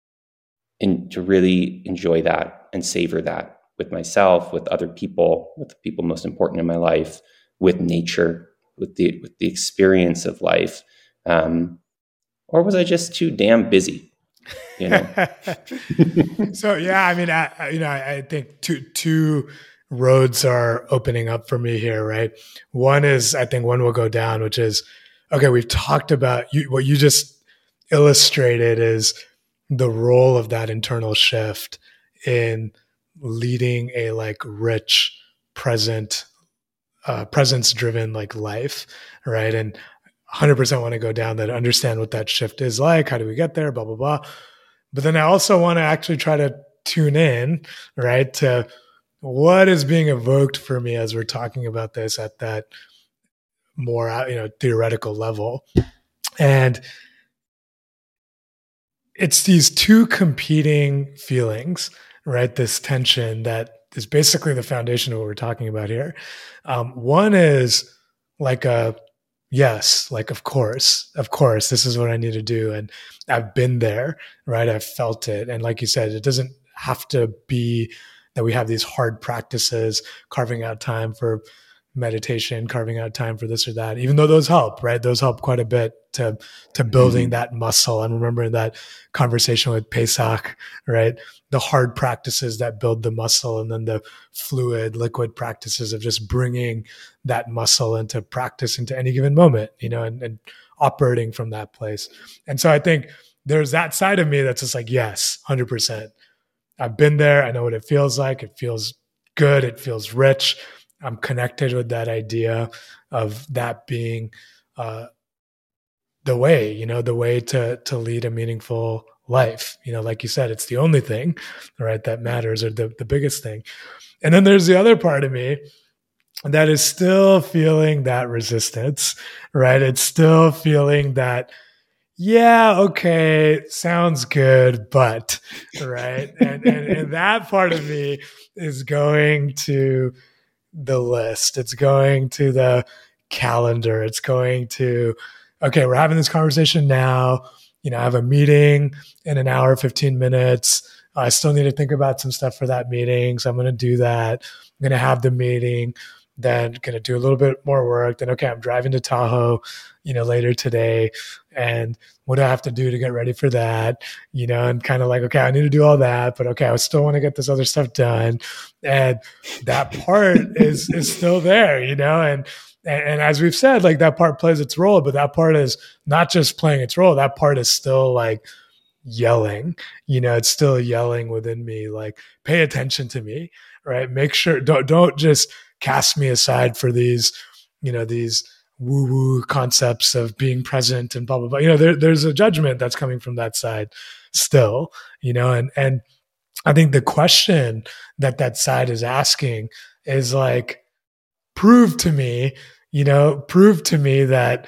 really enjoy that and savor that with myself, with other people, with the people most important in my life, with nature, with the experience of life, or was I just too damn busy? You know. So yeah, I mean, I think two roads are opening up for me here, right? One is, I think one will go down, which is, okay, we've talked about what you just illustrated is the role of that internal shift in leading a like rich, presence driven like life, right? And 100% want to go down that, understand what that shift is like. How do we get there? Blah, blah, blah. But then I also want to actually try to tune in, right, to what is being evoked for me as we're talking about this at that more, theoretical level. And it's these two competing feelings, right? This tension that is basically the foundation of what we're talking about here. One is like yes, like, of course, this is what I need to do. And I've been there, right? I've felt it. And like you said, it doesn't have to be that we have these hard practices, carving out time for meditation, carving out time for this or that, even though those help, right? Those help quite a bit to building that muscle. I'm remembering that conversation with Pesach, right? The hard practices that build the muscle, and then the fluid, liquid practices of just bringing that muscle into practice into any given moment, and operating from that place. And so I think there's that side of me that's just like, yes, 100%. I've been there. I know what it feels like. It feels good. It feels rich. I'm connected with that idea of that being the way, the way to lead a meaningful life. Like you said, it's the only thing, right, that matters, or the biggest thing. And then there's the other part of me that is still feeling that resistance, right? It's still feeling that, yeah, okay, sounds good, but, right? And that part of me is going to the list. It's going to the calendar. It's going to, okay, we're having this conversation now. I have a meeting in an hour, 15 minutes. I still need to think about some stuff for that meeting. So I'm going to do that. I'm going to have the meeting, then going to do a little bit more work. Then, okay, I'm driving to Tahoe, later today. And what do I have to do to get ready for that? And kind of like, okay, I need to do all that, but okay, I still want to get this other stuff done. And that part is still there, and as we've said, like that part plays its role, but that part is not just playing its role. That part is still like yelling, it's still yelling within me, like, pay attention to me, right? Make sure, don't just cast me aside for these, these woo-woo concepts of being present and blah, blah, blah. There's a judgment that's coming from that side still, and I think the question that side is asking is like, prove to me that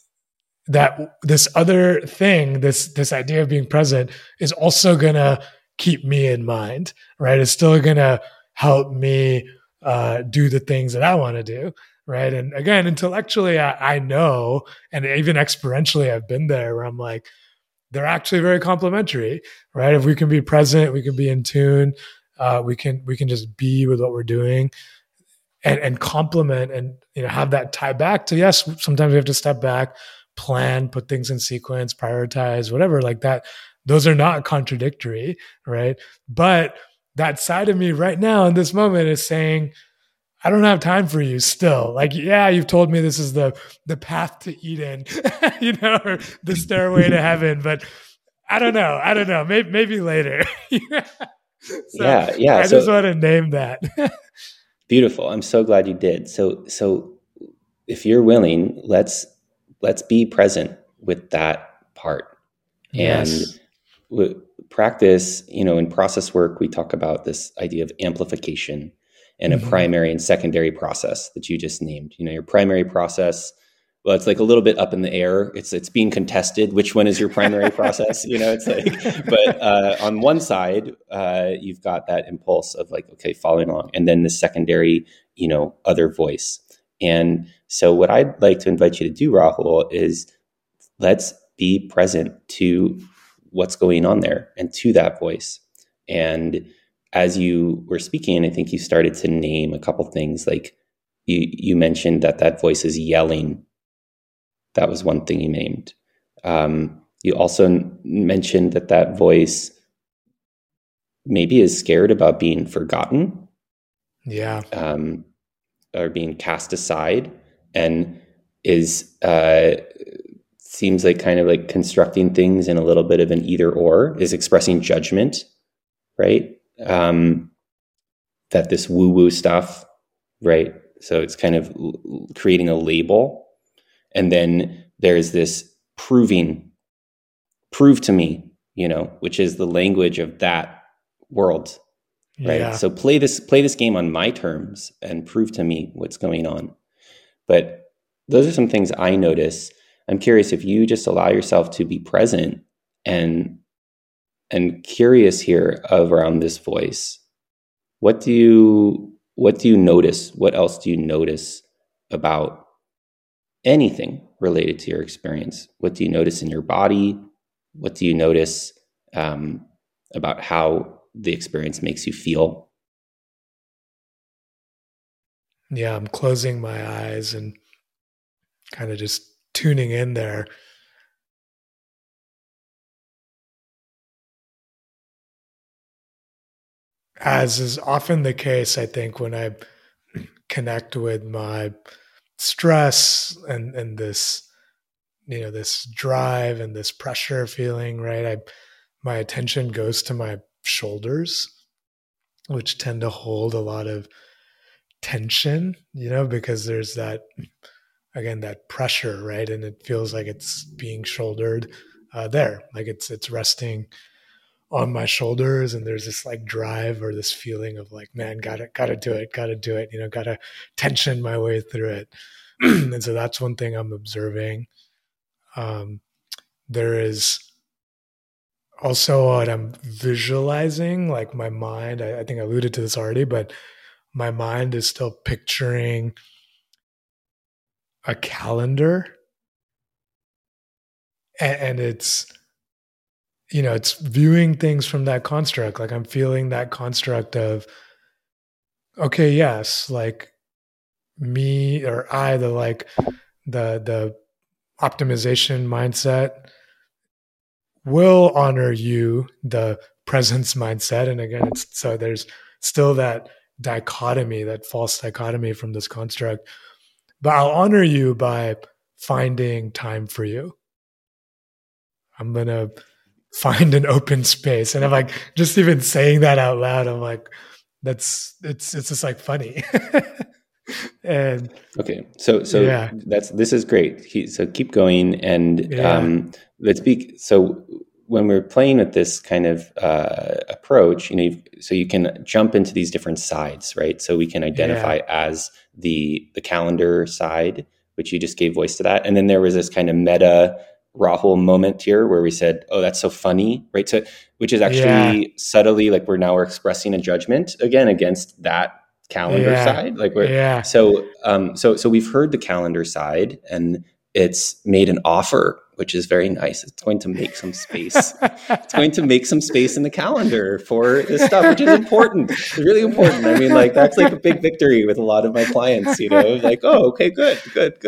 this other thing, this idea of being present is also going to keep me in mind, right? It's still going to help me do the things that I want to do, right? And again, intellectually, I know, and even experientially, I've been there where I'm like, they're actually very complementary, right? If we can be present, we can be in tune, we can just be with what we're doing, and complement, and have that tie back to, yes, sometimes we have to step back, plan, put things in sequence, prioritize, whatever, like that. Those are not contradictory, right? But that side of me right now in this moment is saying, I don't have time for you still. Like, yeah, you've told me this is the path to Eden, or the stairway to heaven, but I don't know. Maybe later. Yeah. I just want to name that. Beautiful. I'm so glad you did. So if you're willing, let's be present with that part. Yes. And practice, in process work, we talk about this idea of amplification and a primary and secondary process that you just named. Your primary process, well, it's like a little bit up in the air. It's being contested. Which one is your primary process? It's like, but on one side, you've got that impulse of like, okay, following along. And then the secondary, other voice. And so what I'd like to invite you to do, Rahul, is let's be present to what's going on there and to that voice. And as you were speaking, I think you started to name a couple things, like you mentioned that voice is yelling. That was one thing you named. You also mentioned that voice maybe is scared about being forgotten. Yeah. Or being cast aside, and is seems like kind of like constructing things in a little bit of an either or, is expressing judgment, right? That this woo-woo stuff, right? So it's kind of creating a label. And then there's this prove to me, which is the language of that world, right? Yeah. So play this game on my terms and prove to me what's going on. But those are some things I notice. I'm curious if you just allow yourself to be present and curious here around this voice. What do you notice? What else do you notice about anything related to your experience? What do you notice in your body? What do you notice about how the experience makes you feel? Yeah, I'm closing my eyes and kind of just tuning in there. As is often the case, I think, when I connect with my stress and this this drive and this pressure feeling, right? My attention goes to my shoulders, which tend to hold a lot of tension, because there's that, again, that pressure, right? And it feels like it's being shouldered there, like it's resting on my shoulders, and there's this like drive or this feeling of like, man, gotta do it, gotta tension my way through it. And so that's one thing I'm observing. There is also what I'm visualizing, like my mind, I think I alluded to this already, but my mind is still picturing a calendar, and it's, it's viewing things from that construct. Like I'm feeling that construct of, okay, yes, like me or I, the optimization mindset will honor you, the presence mindset. And again, so there's still that dichotomy, that false dichotomy from this construct, but I'll honor you by finding time for you. I'm going to find an open space. And I'm like, just even saying that out loud, I'm like, it's just like funny. And okay, so yeah, this is great. So keep going, and let's be. So when we're playing with this kind of approach, so you can jump into these different sides, right? So we can identify as the calendar side, which you just gave voice to that, and then there was this kind of meta Rahul moment here where we said, "Oh, that's so funny," right? So, which is actually subtly like we're expressing a judgment again against that calendar side, like so we've heard the calendar side, and it's made an offer, which is very nice. It's going to make some space. It's going to make some space in the calendar for this stuff, which is important. It's really important. I mean, like that's like a big victory with a lot of my clients, like, oh, okay, good.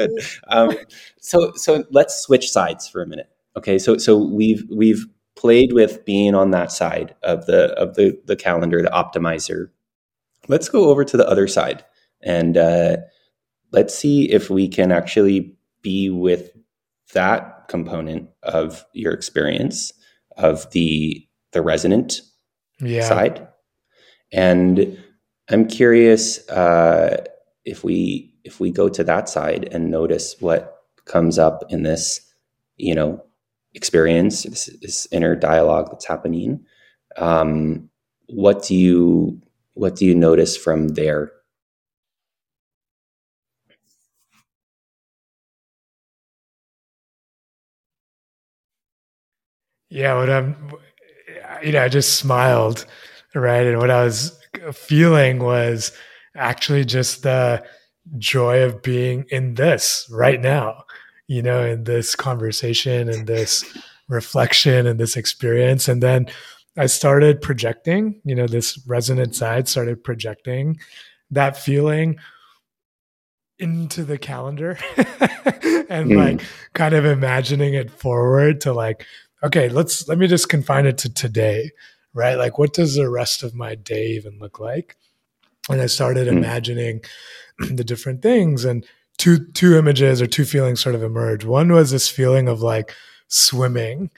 So let's switch sides for a minute. Okay. So we've played with being on that side of the calendar, the optimizer. Let's go over to the other side, and let's see if we can actually be with that component of your experience of the resonant side. And I'm curious if we go to that side and notice what comes up in this, experience, this inner dialogue that's happening. What do you notice from there? Yeah, I just smiled, right? And what I was feeling was actually just the joy of being in this right now, in this conversation and this reflection and this experience. And then I started projecting, this resonant side started projecting that feeling into the calendar and like kind of imagining it forward to like, okay, let me just confine it to today, right? Like what does the rest of my day even look like? And I started imagining the different things, and two images or two feelings sort of emerged. One was this feeling of like swimming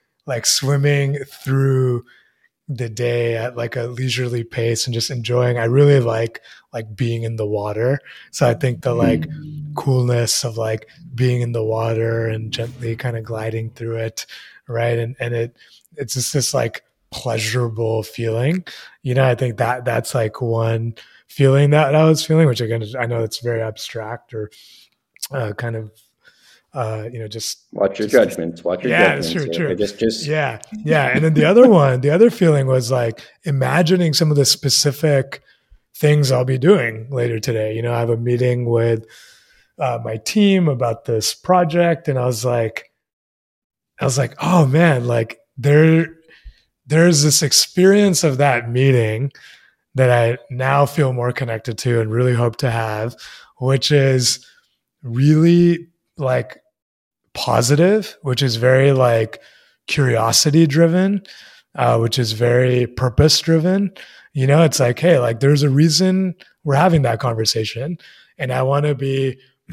through the day at like a leisurely pace and just enjoying. I really like being in the water. So I think the like coolness of like being in the water and gently kind of gliding through it, right? And it's just this like pleasurable feeling. I think that's like one feeling that I was feeling, which again, I know it's very abstract or kind of just watch your judgments. Yeah, true. Yeah. And then the other feeling was like imagining some of the specific things I'll be doing later today. I have a meeting with my team about this project, and I was like, oh man, like there's this experience of that meeting that I now feel more connected to and really hope to have, which is really like positive, which is very like curiosity driven, which is very purpose driven. It's like, hey, like there's a reason we're having that conversation, and I want to be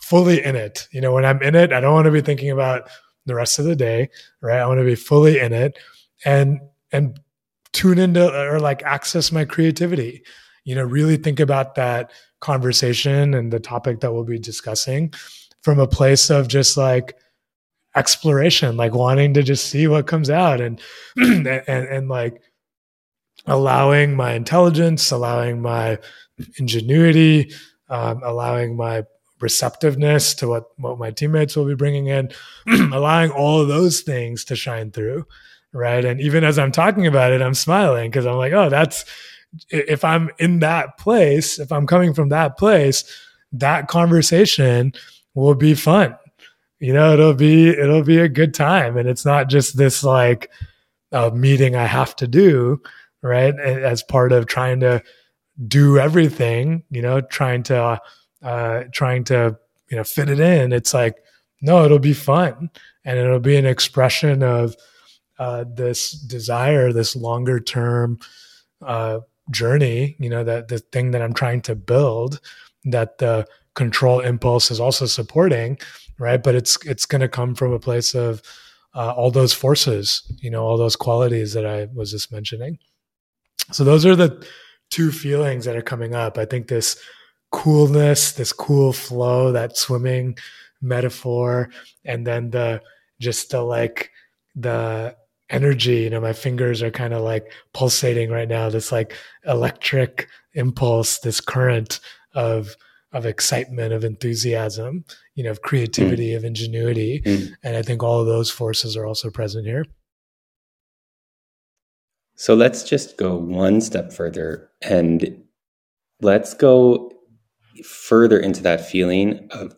fully in it. When I'm in it, I don't want to be thinking about the rest of the day, right? I want to be fully in it and tune into or like access my creativity. Really think about that conversation and the topic that we'll be discussing from a place of just like exploration, like wanting to just see what comes out and and like allowing my intelligence, allowing my ingenuity, allowing my receptiveness to what my teammates will be bringing in, allowing all of those things to shine through, right? And even as I'm talking about it, I'm smiling because I'm like, oh, if I'm in that place, if I'm coming from that place, that conversation will be fun. It'll be a good time, and it's not just this like a meeting I have to do, right? As part of trying to do everything, trying to fit it in. It's like, no, it'll be fun, and it'll be an expression of this desire, this longer term journey. That the thing that I'm trying to build, that the control impulse is also supporting, right? But it's going to come from a place of all those forces, all those qualities that I was just mentioning. So those are the two feelings that are coming up. I think this coolness, this cool flow, that swimming metaphor, and then the energy, my fingers are kind of like pulsating right now, this like electric impulse, this current of excitement, of enthusiasm, of creativity, of ingenuity. And I think all of those forces are also present here. So let's just go one step further, and let's go further into that feeling of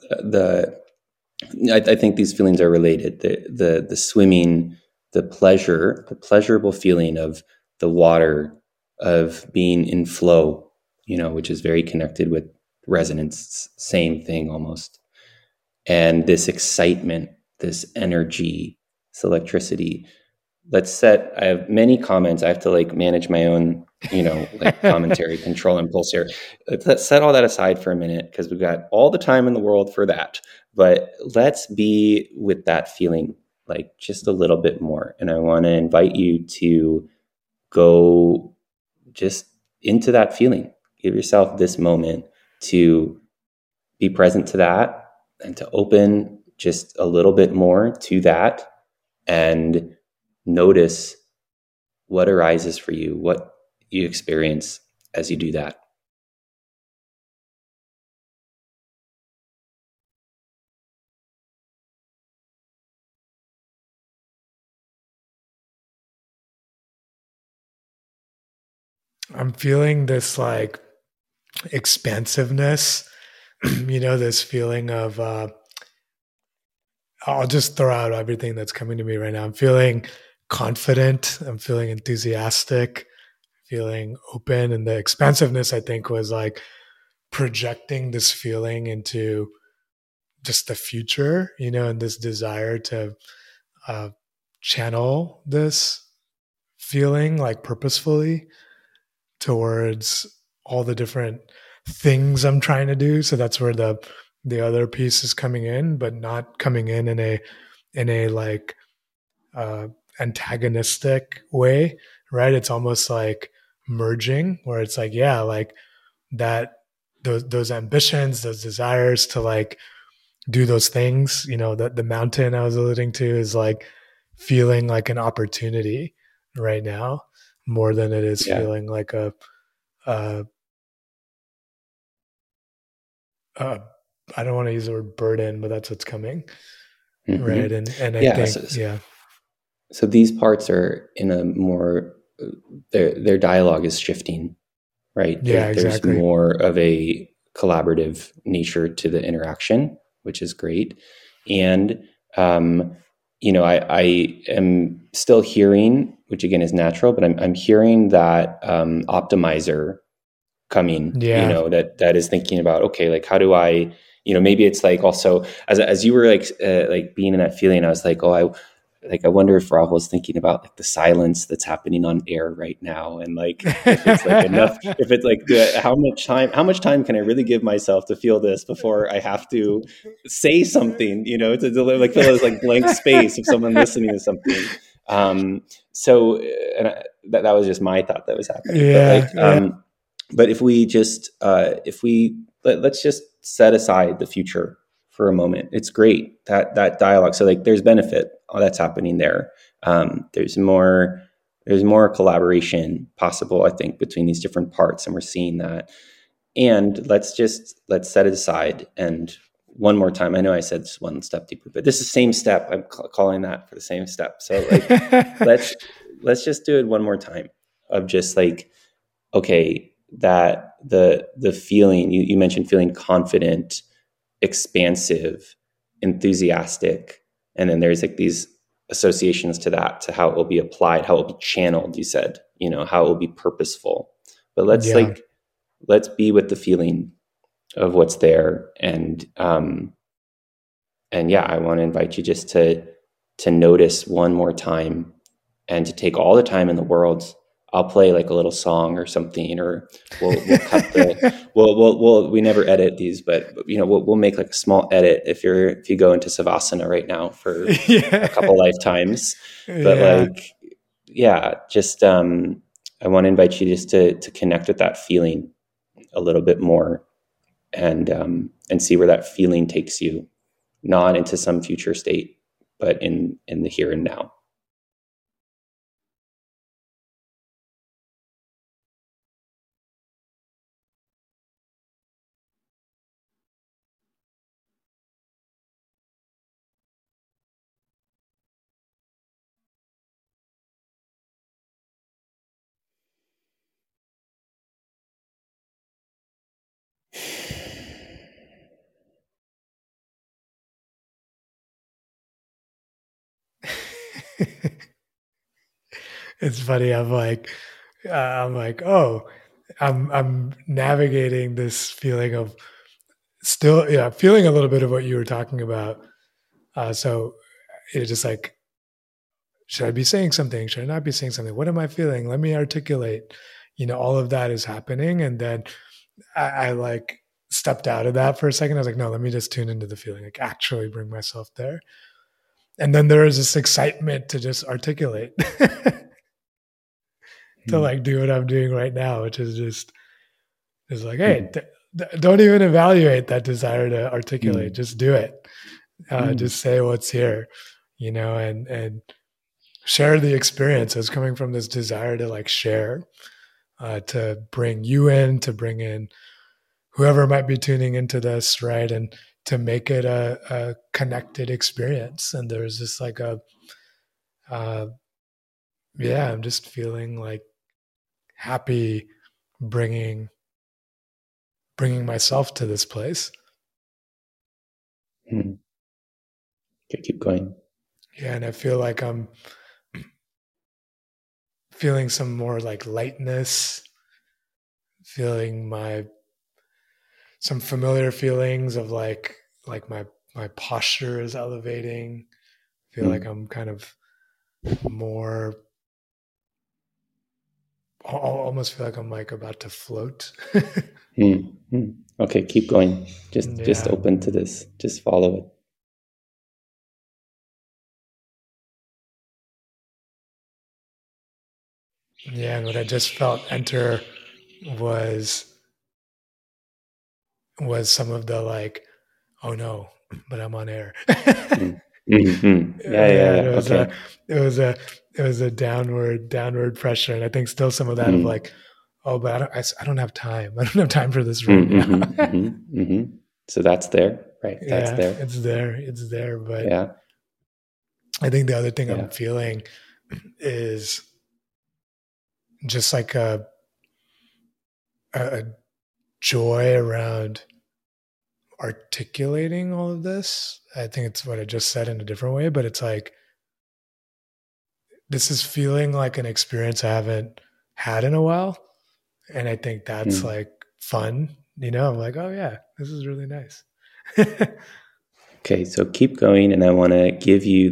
I think these feelings are related. The swimming, the pleasurable feeling of the water, of being in flow, which is very connected with resonance, same thing almost. And this excitement, this energy, this electricity. I have many comments. I have to like manage my own, like commentary, control impulse here. Let's set all that aside for a minute because we've got all the time in the world for that. But let's be with that feeling like just a little bit more. And I want to invite you to go just into that feeling. Give yourself this moment to be present to that and to open just a little bit more to that and notice what arises for you, what you experience as you do that. I'm feeling this like expansiveness, this feeling of, I'll just throw out everything that's coming to me right now. I'm feeling confident. I'm feeling enthusiastic, feeling open. And the expansiveness, I think, was like projecting this feeling into just the future, and this desire to channel this feeling like purposefully towards all the different things I'm trying to do. So that's where the other piece is coming in, but not coming in a like antagonistic way, right? It's almost like merging, where it's like, yeah, like that those ambitions, those desires to like do those things, the mountain I was alluding to is like feeling like an opportunity right now more than it is feeling like I don't want to use the word burden, but that's what's coming. Mm-hmm. Right. And I think, So these parts are in a more, their dialogue is shifting, right? Yeah, exactly. There's more of a collaborative nature to the interaction, which is great. And, I am still hearing, which again is natural, but I'm hearing that optimizer coming, that is thinking about, okay, like how do I, maybe it's like also as you were like being in that feeling, I was like, like I wonder if Rahul's thinking about like the silence that's happening on air right now, and like if it's like enough, if it's like how much time can I really give myself to feel this before I have to say something, to deliver, like fill this like blank space of someone listening to something. So and that was just my thought that was happening. But if we just let's just set aside the future for a moment. It's great that dialogue. So like there's benefit that's happening there. There's more collaboration possible, I think, between these different parts, and we're seeing that. And let's set it aside. And one more time, I know I said just one step deeper, but this is the same step. I'm calling that for the same step. So like let's just do it one more time of just like, okay, that the feeling you mentioned, feeling confident, expansive, enthusiastic, and then there's like these associations to that, to how it will be applied, how it will be channeled, you said, how it will be purposeful. But let's be with the feeling of what's there. And yeah, I want to invite you just to notice one more time, and to take all the time in the world. I'll play like a little song or something, or we'll cut the, we never edit these, but we'll make like a small edit if you go into Savasana right now for a couple lifetimes. But just I want to invite you just to connect with that feeling a little bit more, and see where that feeling takes you, not into some future state, but in the here and now. It's funny. I'm like, oh, I'm navigating this feeling of still, feeling a little bit of what you were talking about. So it's just like, should I be saying something? Should I not be saying something? What am I feeling? Let me articulate. All of that is happening. And then I like stepped out of that for a second. I was like, no, let me just tune into the feeling, like actually bring myself there. And then there is this excitement to just articulate, to like do what I'm doing right now, which is just like, hey, don't even evaluate that desire to articulate. Just do it. Just say what's here, and share the experience as coming from this desire to like share, to bring you in, to bring in whoever might be tuning into this, right? And to make it a connected experience. And there's just like I'm just feeling like happy bringing myself to this place. Okay, keep going. Yeah, and I feel like I'm feeling some more like lightness, feeling some familiar feelings of like my posture is elevating. I feel like I'm kind of more, almost feel like I'm like about to float. Okay, keep going. Just open to this. Just follow it. Yeah, and what I just felt enter was some of the like, oh no, but I'm on air. It was a downward pressure, and I think still some of that of like, oh, but I don't have time. I don't have time for this right now. So that's there, right? That's there. It's there. But I think the other thing I'm feeling is just like a joy around articulating all of this. I think it's what I just said in a different way, but it's like, this is feeling like an experience I haven't had in a while. And I think that's like fun, I'm like, oh yeah, this is really nice. Okay, so keep going, and I want to give you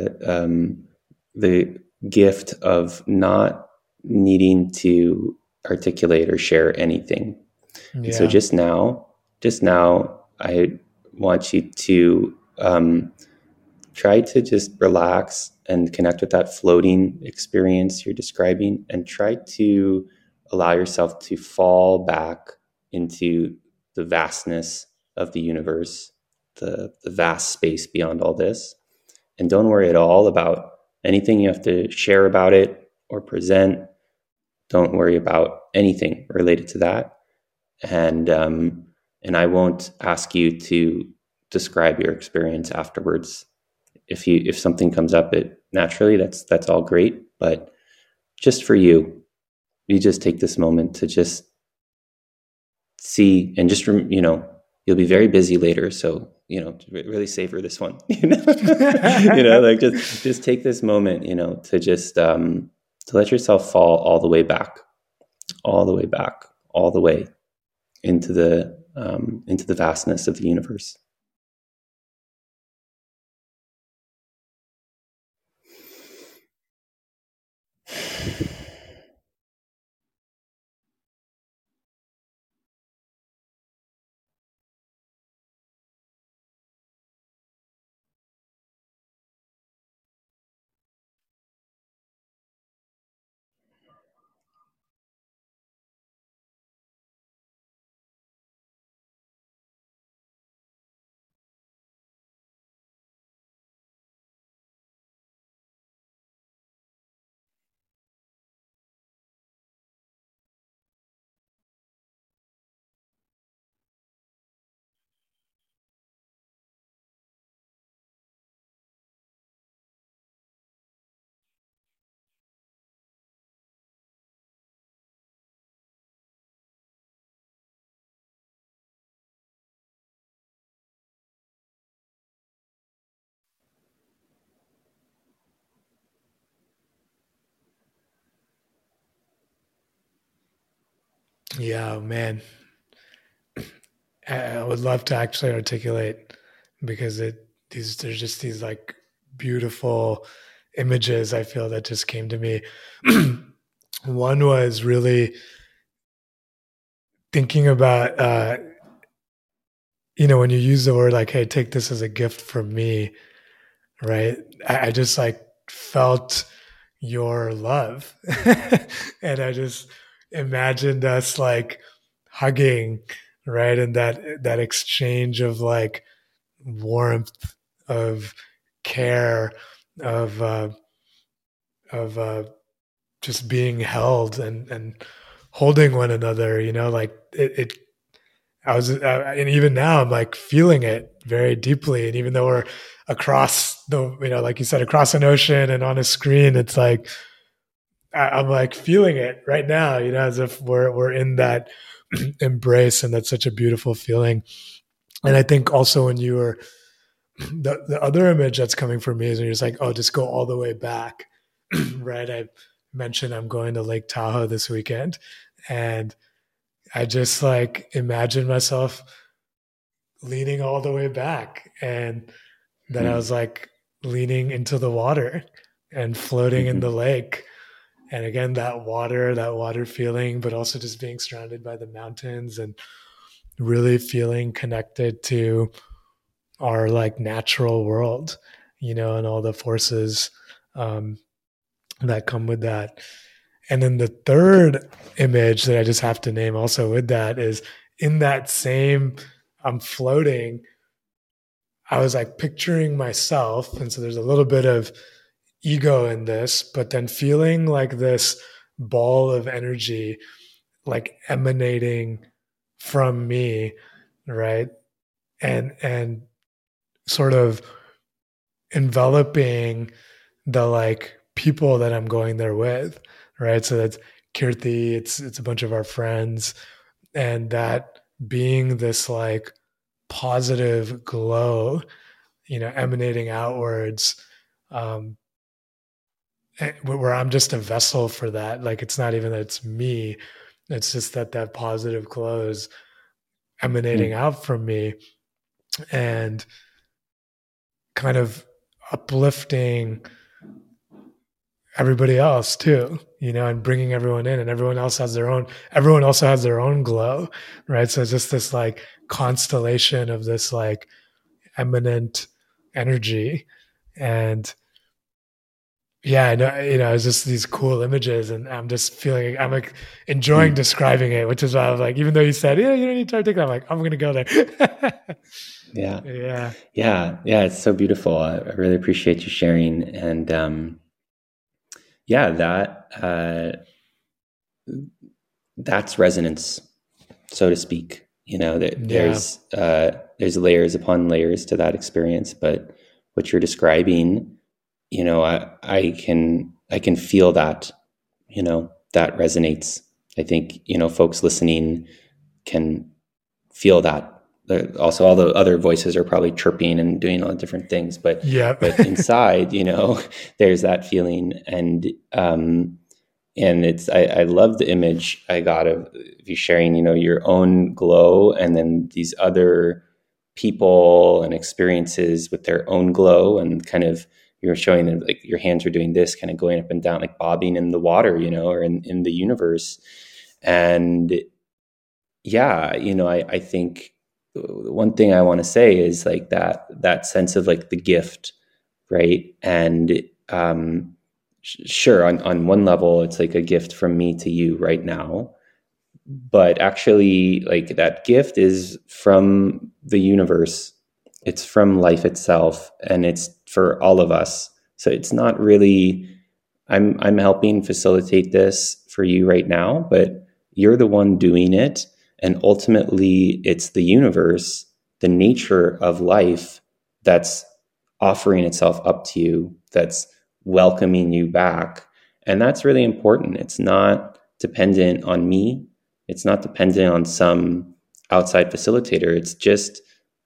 the gift of not needing to articulate or share anything. And so Yeah. just now, I want you to try to just relax and connect with that floating experience you're describing, and try to allow yourself to fall back into the vastness of the universe, the vast space beyond all this. And don't worry at all about anything you have to share about it or present. Don't worry about anything related to that. And I won't ask you to describe your experience afterwards. If something comes up, it naturally, that's all great. But just for you, you just take this moment to just see, and just you'll be very busy later, so really savor this one. Like just take this moment, to just to let yourself fall all the way back, all the way back, all the way into the vastness of the universe. Yeah, man. I would love to actually articulate because there's just these like beautiful images I feel that just came to me. One was really thinking about when you use the word like, hey, take this as a gift from me, right? I just like felt your love. And I just imagined us like hugging, right? And that exchange of like warmth, of care, of of just being held and holding one another, like it I was, and even now I'm like feeling it very deeply. And even though we're across like you said, across an ocean and on a screen, it's like, I'm like feeling it right now, as if we're in that embrace. And that's such a beautiful feeling. And I think also when you were, the other image that's coming for me is when you're just like, oh, just go all the way back. Right. I mentioned I'm going to Lake Tahoe this weekend, and I just like imagine myself leaning all the way back, and then I was like leaning into the water and floating in the lake. And again, that water feeling, but also just being surrounded by the mountains and really feeling connected to our like natural world, and all the forces um, that come with that. And then the third image that I just have to name also with that is in that same, I'm floating, I was like picturing myself. And so there's a little bit of ego in this, but then feeling like this ball of energy, like emanating from me, right? And sort of enveloping the like people that I'm going there with, right? So that's Kirti, it's a bunch of our friends, and that being this like positive glow, emanating outwards, um, where I'm just a vessel for that. Like it's not even that it's me; it's just that positive glow is emanating out from me, and kind of uplifting everybody else too, and bringing everyone in, and everyone also has their own glow, right? So it's just this like constellation of this like eminent energy. And yeah, I know, it's just these cool images, and I'm just feeling, I'm like enjoying describing it, which is why I was like, even though you said, yeah, you don't need to articulate, I'm like, I'm going to go there. Yeah. It's so beautiful. I really appreciate you sharing. And, that's resonance, so to speak. There's layers upon layers to that experience, but what you're describing, I can feel that, that resonates. I think, folks listening can feel that. Also, all the other voices are probably chirping and doing all the different things, but but inside, there's that feeling. And it's, I love the image I got of you sharing, your own glow, and then these other people and experiences with their own glow, and kind of, you're showing them like your hands are doing this, kind of going up and down, like bobbing in the water, or in the universe. And I think one thing I want to say is like that sense of like the gift, right? And sure, on one level, it's like a gift from me to you right now, but actually, like, that gift is from the universe. It's from life itself, and it's for all of us. So it's not really, I'm helping facilitate this for you right now, but you're the one doing it. And ultimately, it's the universe, the nature of life, that's offering itself up to you, that's welcoming you back. And that's really important. It's not dependent on me. It's not dependent on some outside facilitator. It's just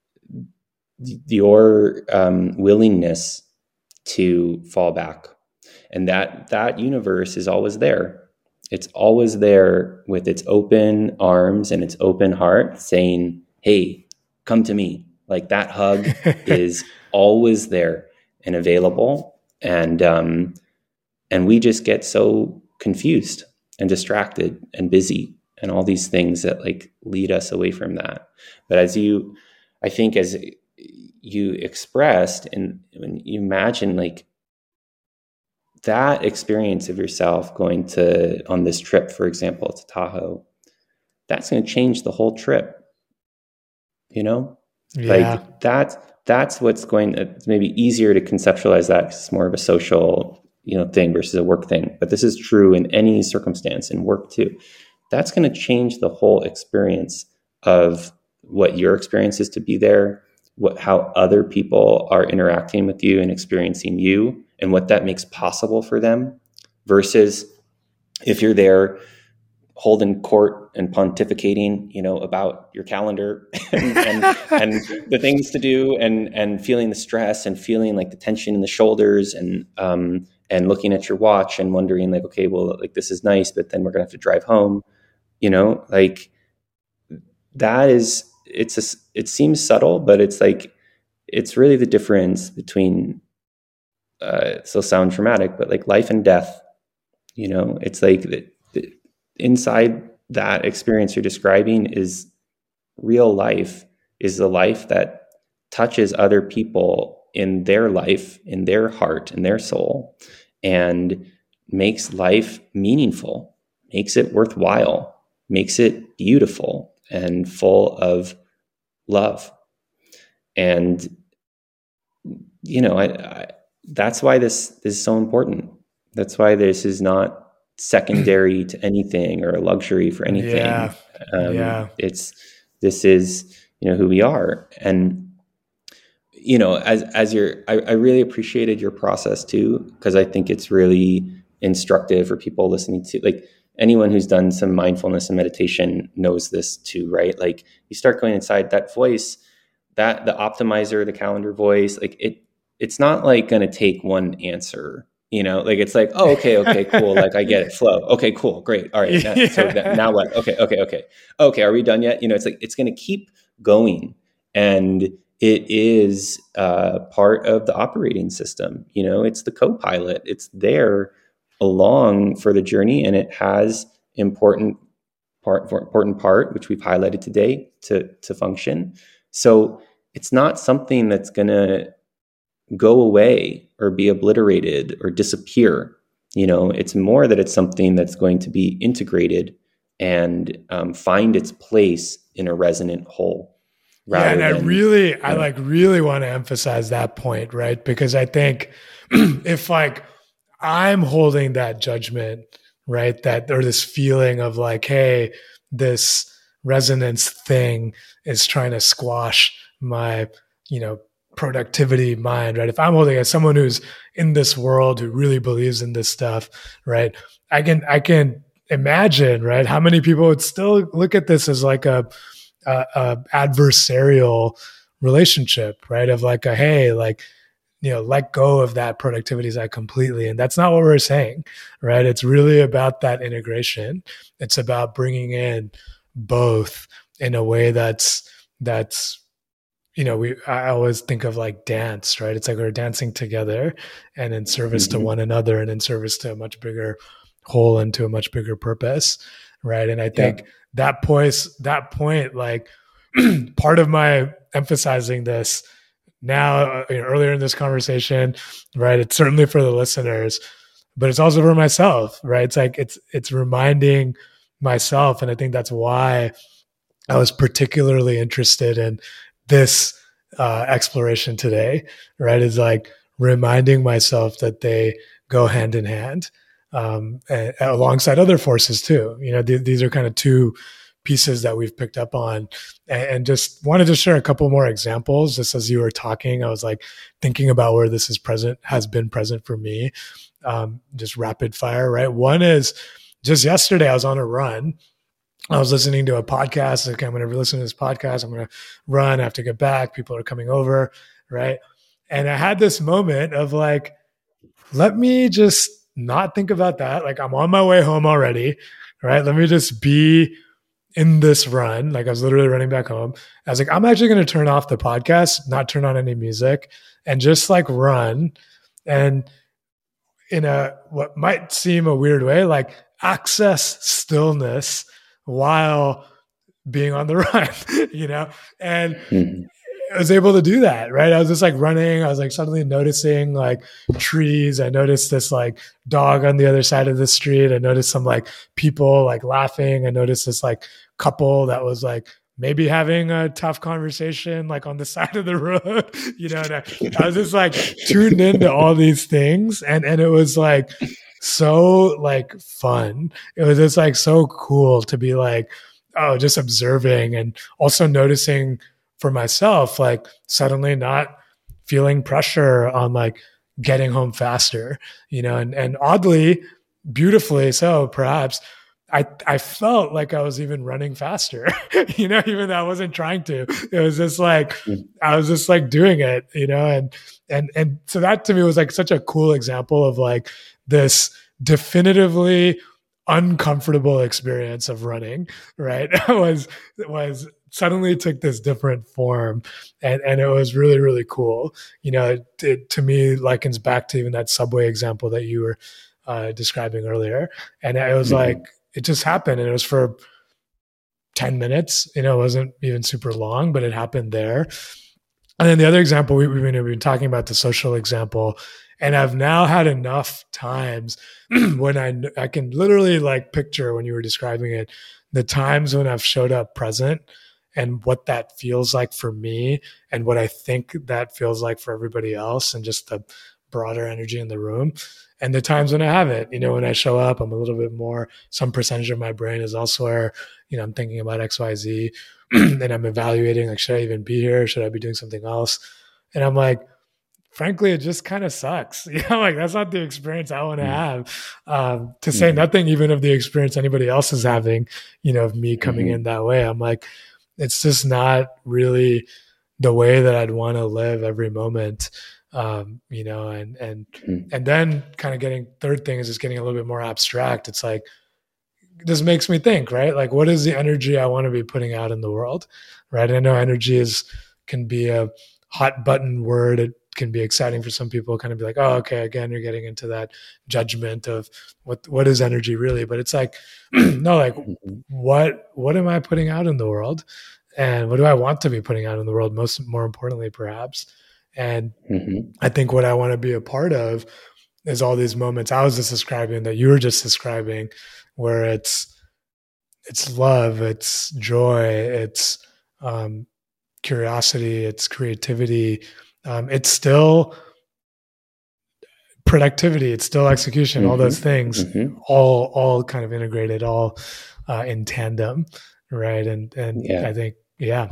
your willingness to fall back. And that universe is always there. It's always there with its open arms and its open heart saying, hey, come to me. Like, that hug is always there and available. And we just get so confused and distracted and busy and all these things that like lead us away from that. But as you expressed, and when you imagine like that experience of yourself going on this trip, for example, to Tahoe, that's going to change the whole trip. Like that's what's going to, it's maybe easier to conceptualize that because it's more of a social, thing versus a work thing. But this is true in any circumstance, in work too. That's going to change the whole experience of what your experience is to be there, how other people are interacting with you and experiencing you, and what that makes possible for them, versus if you're there holding court and pontificating, about your calendar and the things to do, and feeling the stress and feeling like the tension in the shoulders, and looking at your watch and wondering like, okay, well, like, this is nice, but then we're gonna have to drive home, like, that is, it seems subtle, but it's like, it's really the difference between, it'll sound dramatic, but like life and death. It's like inside that experience you're describing is real life, is the life that touches other people in their life, in their heart, in their soul, and makes life meaningful, makes it worthwhile, makes it beautiful and full of love. And that's why this is so important. That's why this is not secondary to anything or a luxury for anything. This is who we are. And I really appreciated your process too, because I think it's really instructive for people listening to, like, anyone who's done some mindfulness and meditation knows this too, right? Like, you start going inside that voice, that the optimizer, the calendar voice, like it's not like going to take one answer, like, it's like, oh, okay, cool. Like, I get it. Flow. Okay, cool. Great. All right. So now what? Okay. Are we done yet? It's like, it's going to keep going. And it is part of the operating system. It's the co-pilot. It's there along for the journey, and it has important part, which we've highlighted today, to function. So it's not something that's going to go away or be obliterated or disappear. It's more that it's something that's going to be integrated and find its place in a resonant whole. Yeah, and I really want to emphasize that point, right? Because I think if like I'm holding that judgment, right, that or this feeling of like, hey, this resonance thing is trying to squash my, productivity mind, right? If I'm holding it as someone who's in this world who really believes in this stuff, right? I can imagine, right, how many people would still look at this as like a adversarial relationship, right? Of like hey, like, let go of that productivity side completely. And that's not what we're saying, right? It's really about that integration. It's about bringing in both in a way that's, I always think of like dance, right? It's like we're dancing together and in service to one another and in service to a much bigger whole and to a much bigger purpose. Right. And I think that point, like part of my emphasizing this now, earlier in this conversation, right? It's certainly for the listeners, but it's also for myself, right? It's like, it's reminding myself. And I think that's why I was particularly interested in this exploration today, right? Is like reminding myself that they go hand in hand, alongside other forces too. These are kind of two pieces that we've picked up on, and just wanted to share a couple more examples. Just as you were talking, I was like thinking about where this has been present for me. Just rapid fire, right? One is just yesterday I was on a run. I was listening to a podcast. Like, I'm going to listen to this podcast. I'm going to run. I have to get back. People are coming over, right? And I had this moment of like, let me just not think about that. Like, I'm on my way home already, right? Let me just be in this run. Like, I was literally running back home. I was like, I'm actually going to turn off the podcast, not turn on any music, and just like run. And in what might seem a weird way, like access stillness while being on the run, and I was able to do that, right? I was just like running. I was like suddenly noticing like trees. I noticed this like dog on the other side of the street. I noticed some like people like laughing. I noticed this like couple that was like maybe having a tough conversation like on the side of the road, and I was just like tuned into all these things. And it was like so like fun. It was just like so cool to be like, just observing and also noticing for myself, like suddenly not feeling pressure on like getting home faster, and oddly, beautifully so perhaps, I felt like I was even running faster, even though I wasn't trying to. It was just like, I was just like doing it, and so that to me was like such a cool example of like this definitively uncomfortable experience of running, right? was suddenly took this different form, and it was really, really cool. It to me likens back to even that subway example that you were describing earlier. And it was like, it just happened, and it was for 10 minutes, it wasn't even super long, but it happened there. And then the other example, we've been talking about the social example, and I've now had enough times when I can literally like picture when you were describing it, the times when I've showed up present and what that feels like for me and what I think that feels like for everybody else, and just the broader energy in the room. And the times when I haven't, when I show up, I'm a little bit more, some percentage of my brain is elsewhere. I'm thinking about X, Y, Z, and I'm evaluating, like, should I even be here? Should I be doing something else? And I'm like, frankly, it just kind of sucks. Like that's not the experience I want to have. To say nothing even of the experience anybody else is having, of me coming in that way. I'm like, it's just not really the way that I'd want to live every moment. And then kind of getting, third thing is just getting a little bit more abstract. It's like, this makes me think, right? Like, what is the energy I want to be putting out in the world, right? I know energy is can be a hot button word. It can be exciting for some people, kind of be like, oh, okay, again, you're getting into that judgment of what is energy really? But it's like, no, like what am I putting out in the world? And what do I want to be putting out in the world? More importantly, perhaps. And I think what I want to be a part of is all these moments I was just describing that you were just describing, where it's love, it's joy, it's curiosity, it's creativity, it's still productivity, it's still execution, all those things, all kind of integrated, all in tandem, right? And I think, yeah,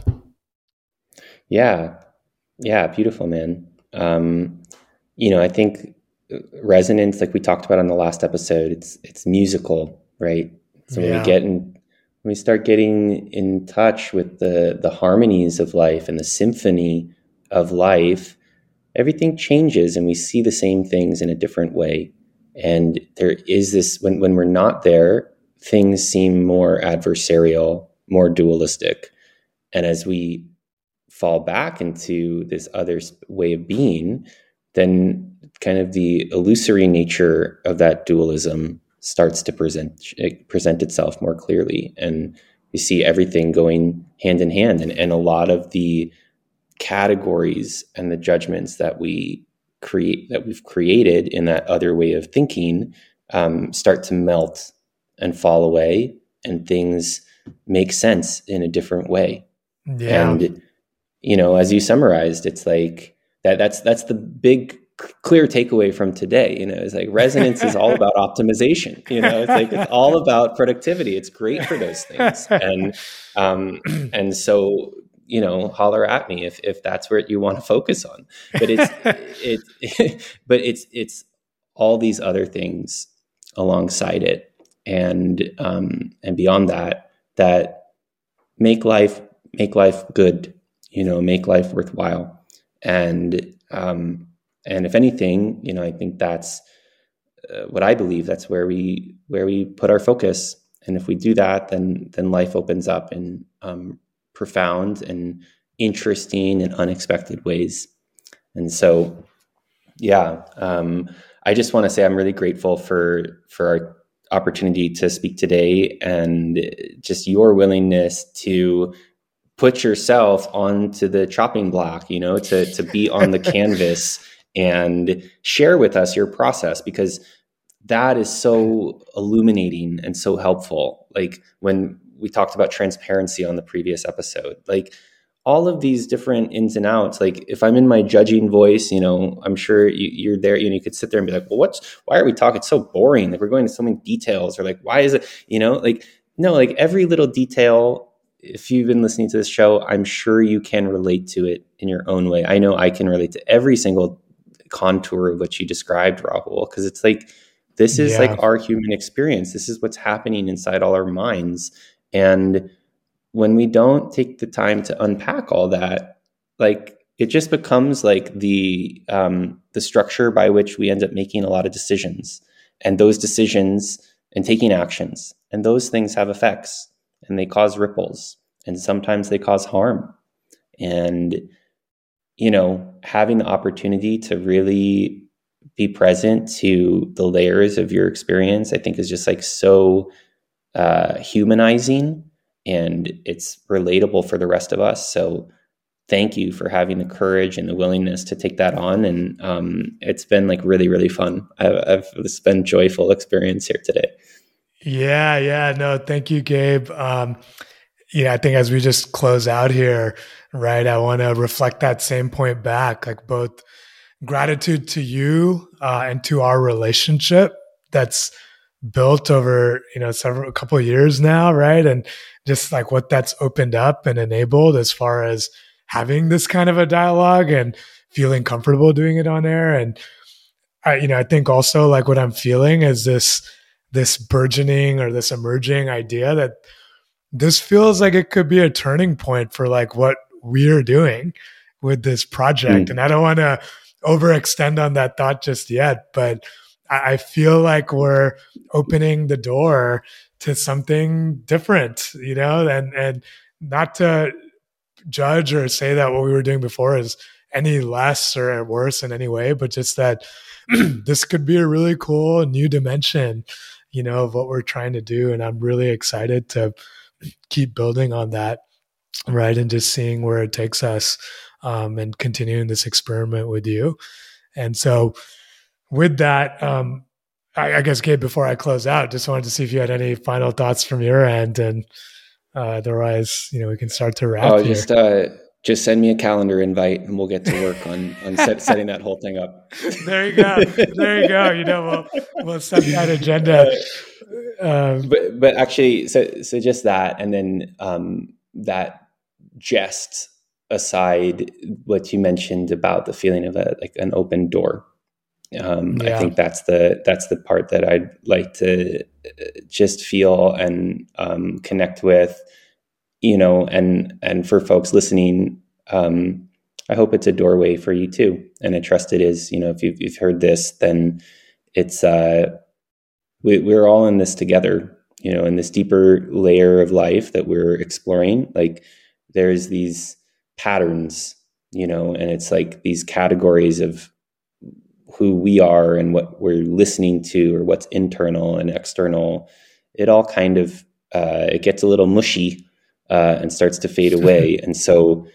beautiful, man. I think resonance, like we talked about on the last episode, it's musical, right? So when we start getting in touch with the harmonies of life and the symphony of life, everything changes and we see the same things in a different way. And there is this, when we're not there, things seem more adversarial, more dualistic. And as we fall back into this other way of being, then kind of the illusory nature of that dualism starts to present itself more clearly. And you see everything going hand in hand. And a lot of the categories and the judgments that we've created in that other way of thinking start to melt and fall away, and things make sense in a different way. Yeah. And, as you summarized, it's like that's the big clear takeaway from today. It's like resonance is all about optimization. It's like, it's all about productivity. It's great for those things. And so, holler at me if that's what you want to focus on. But it's all these other things alongside it, and beyond that make life good, make life worthwhile. And if anything, I think that's what I believe. That's where we put our focus. And if we do that, then life opens up in profound and interesting and unexpected ways. And so, I just want to say I'm really grateful for our opportunity to speak today, and just your willingness to put yourself onto the chopping block, to be on the canvas and share with us your process, because that is so illuminating and so helpful. Like when we talked about transparency on the previous episode, like all of these different ins and outs, like if I'm in my judging voice, I'm sure you're there, you could sit there and be like, well, why are we talking so boring? Like we're going into so many details, or like, why is it, like, no, like every little detail, if you've been listening to this show, I'm sure you can relate to it in your own way. I know I can relate to every single contour of what you described, Rahul, because it's like, this is like our human experience. This is what's happening inside all our minds. And when we don't take the time to unpack all that, like it just becomes like the structure by which we end up making a lot of decisions, and those decisions and taking actions, and those things have effects, and they cause ripples, and sometimes they cause harm. And having the opportunity to really be present to the layers of your experience, I think is just like so humanizing, and it's relatable for the rest of us. So thank you for having the courage and the willingness to take that on. And it's been like really, really fun. It's been a joyful experience here today. Yeah. No, thank you, Gabe. I think as we just close out here, right, I want to reflect that same point back, like both gratitude to you and to our relationship that's built over, a couple of years now, right? And just like what that's opened up and enabled as far as having this kind of a dialogue and feeling comfortable doing it on air. And I think also like what I'm feeling is this burgeoning or this emerging idea that this feels like it could be a turning point for like what we're doing with this project. And I don't want to overextend on that thought just yet, but I feel like we're opening the door to something different, and not to judge or say that what we were doing before is any less or worse in any way, but just that this could be a really cool new dimension, of what we're trying to do. And I'm really excited to keep building on that, right? And just seeing where it takes us, and continuing this experiment with you. And so with that, I guess, Gabe, before I close out, just wanted to see if you had any final thoughts from your end, and otherwise, we can start to wrap here. Just send me a calendar invite and we'll get to work on setting that whole thing up. There you go. We'll set that agenda. But actually, so just that, and then that jest aside, what you mentioned about the feeling of an open door. I think that's the part that I'd like to just feel and connect with, and for folks listening, I hope it's a doorway for you too. And I trust it is. If you've heard this, then it's we're all in this together. In this deeper layer of life that we're exploring. Like there's these patterns, and it's like these categories of who we are and what we're listening to, or what's internal and external. It all kind of it gets a little mushy and starts to fade away. And so,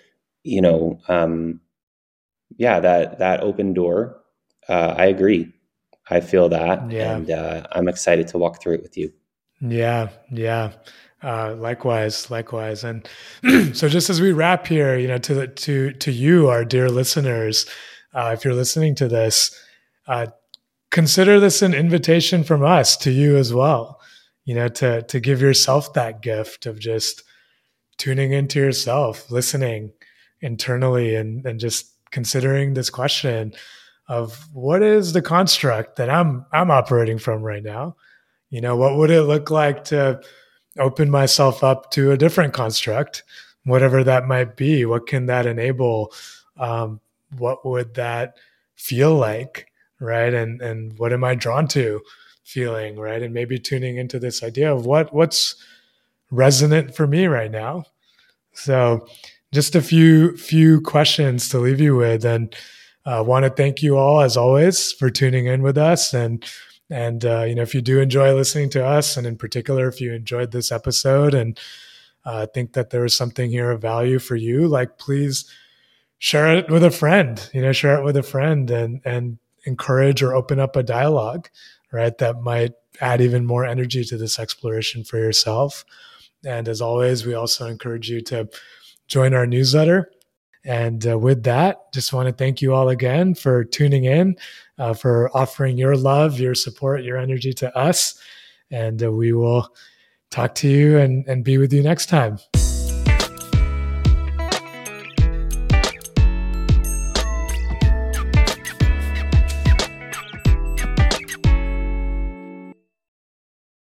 that open door, I agree. I feel that, and I'm excited to walk through it with you. Yeah. Likewise. And so, just as we wrap here, to you, our dear listeners, if you're listening to this, consider this an invitation from us to you as well. To give yourself that gift of just tuning into yourself, listening internally, and just considering this question of what is the construct that I'm operating from right now. What would it look like to open myself up to a different construct, whatever that might be? What can that enable? What would that feel like, right? And what am I drawn to feeling, right? And maybe tuning into this idea of what's resonant for me right now. So just a few questions to leave you with, and want to thank you all, as always, for tuning in with us. And if you do enjoy listening to us, and in particular, if you enjoyed this episode and think that there was something here of value for you, please share it with a friend, and encourage or open up a dialogue, right? That might add even more energy to this exploration for yourself. And as always, we also encourage you to join our newsletter. And with that, just want to thank you all again for tuning in, for offering your love, your support, your energy to us. And we will talk to you and be with you next time.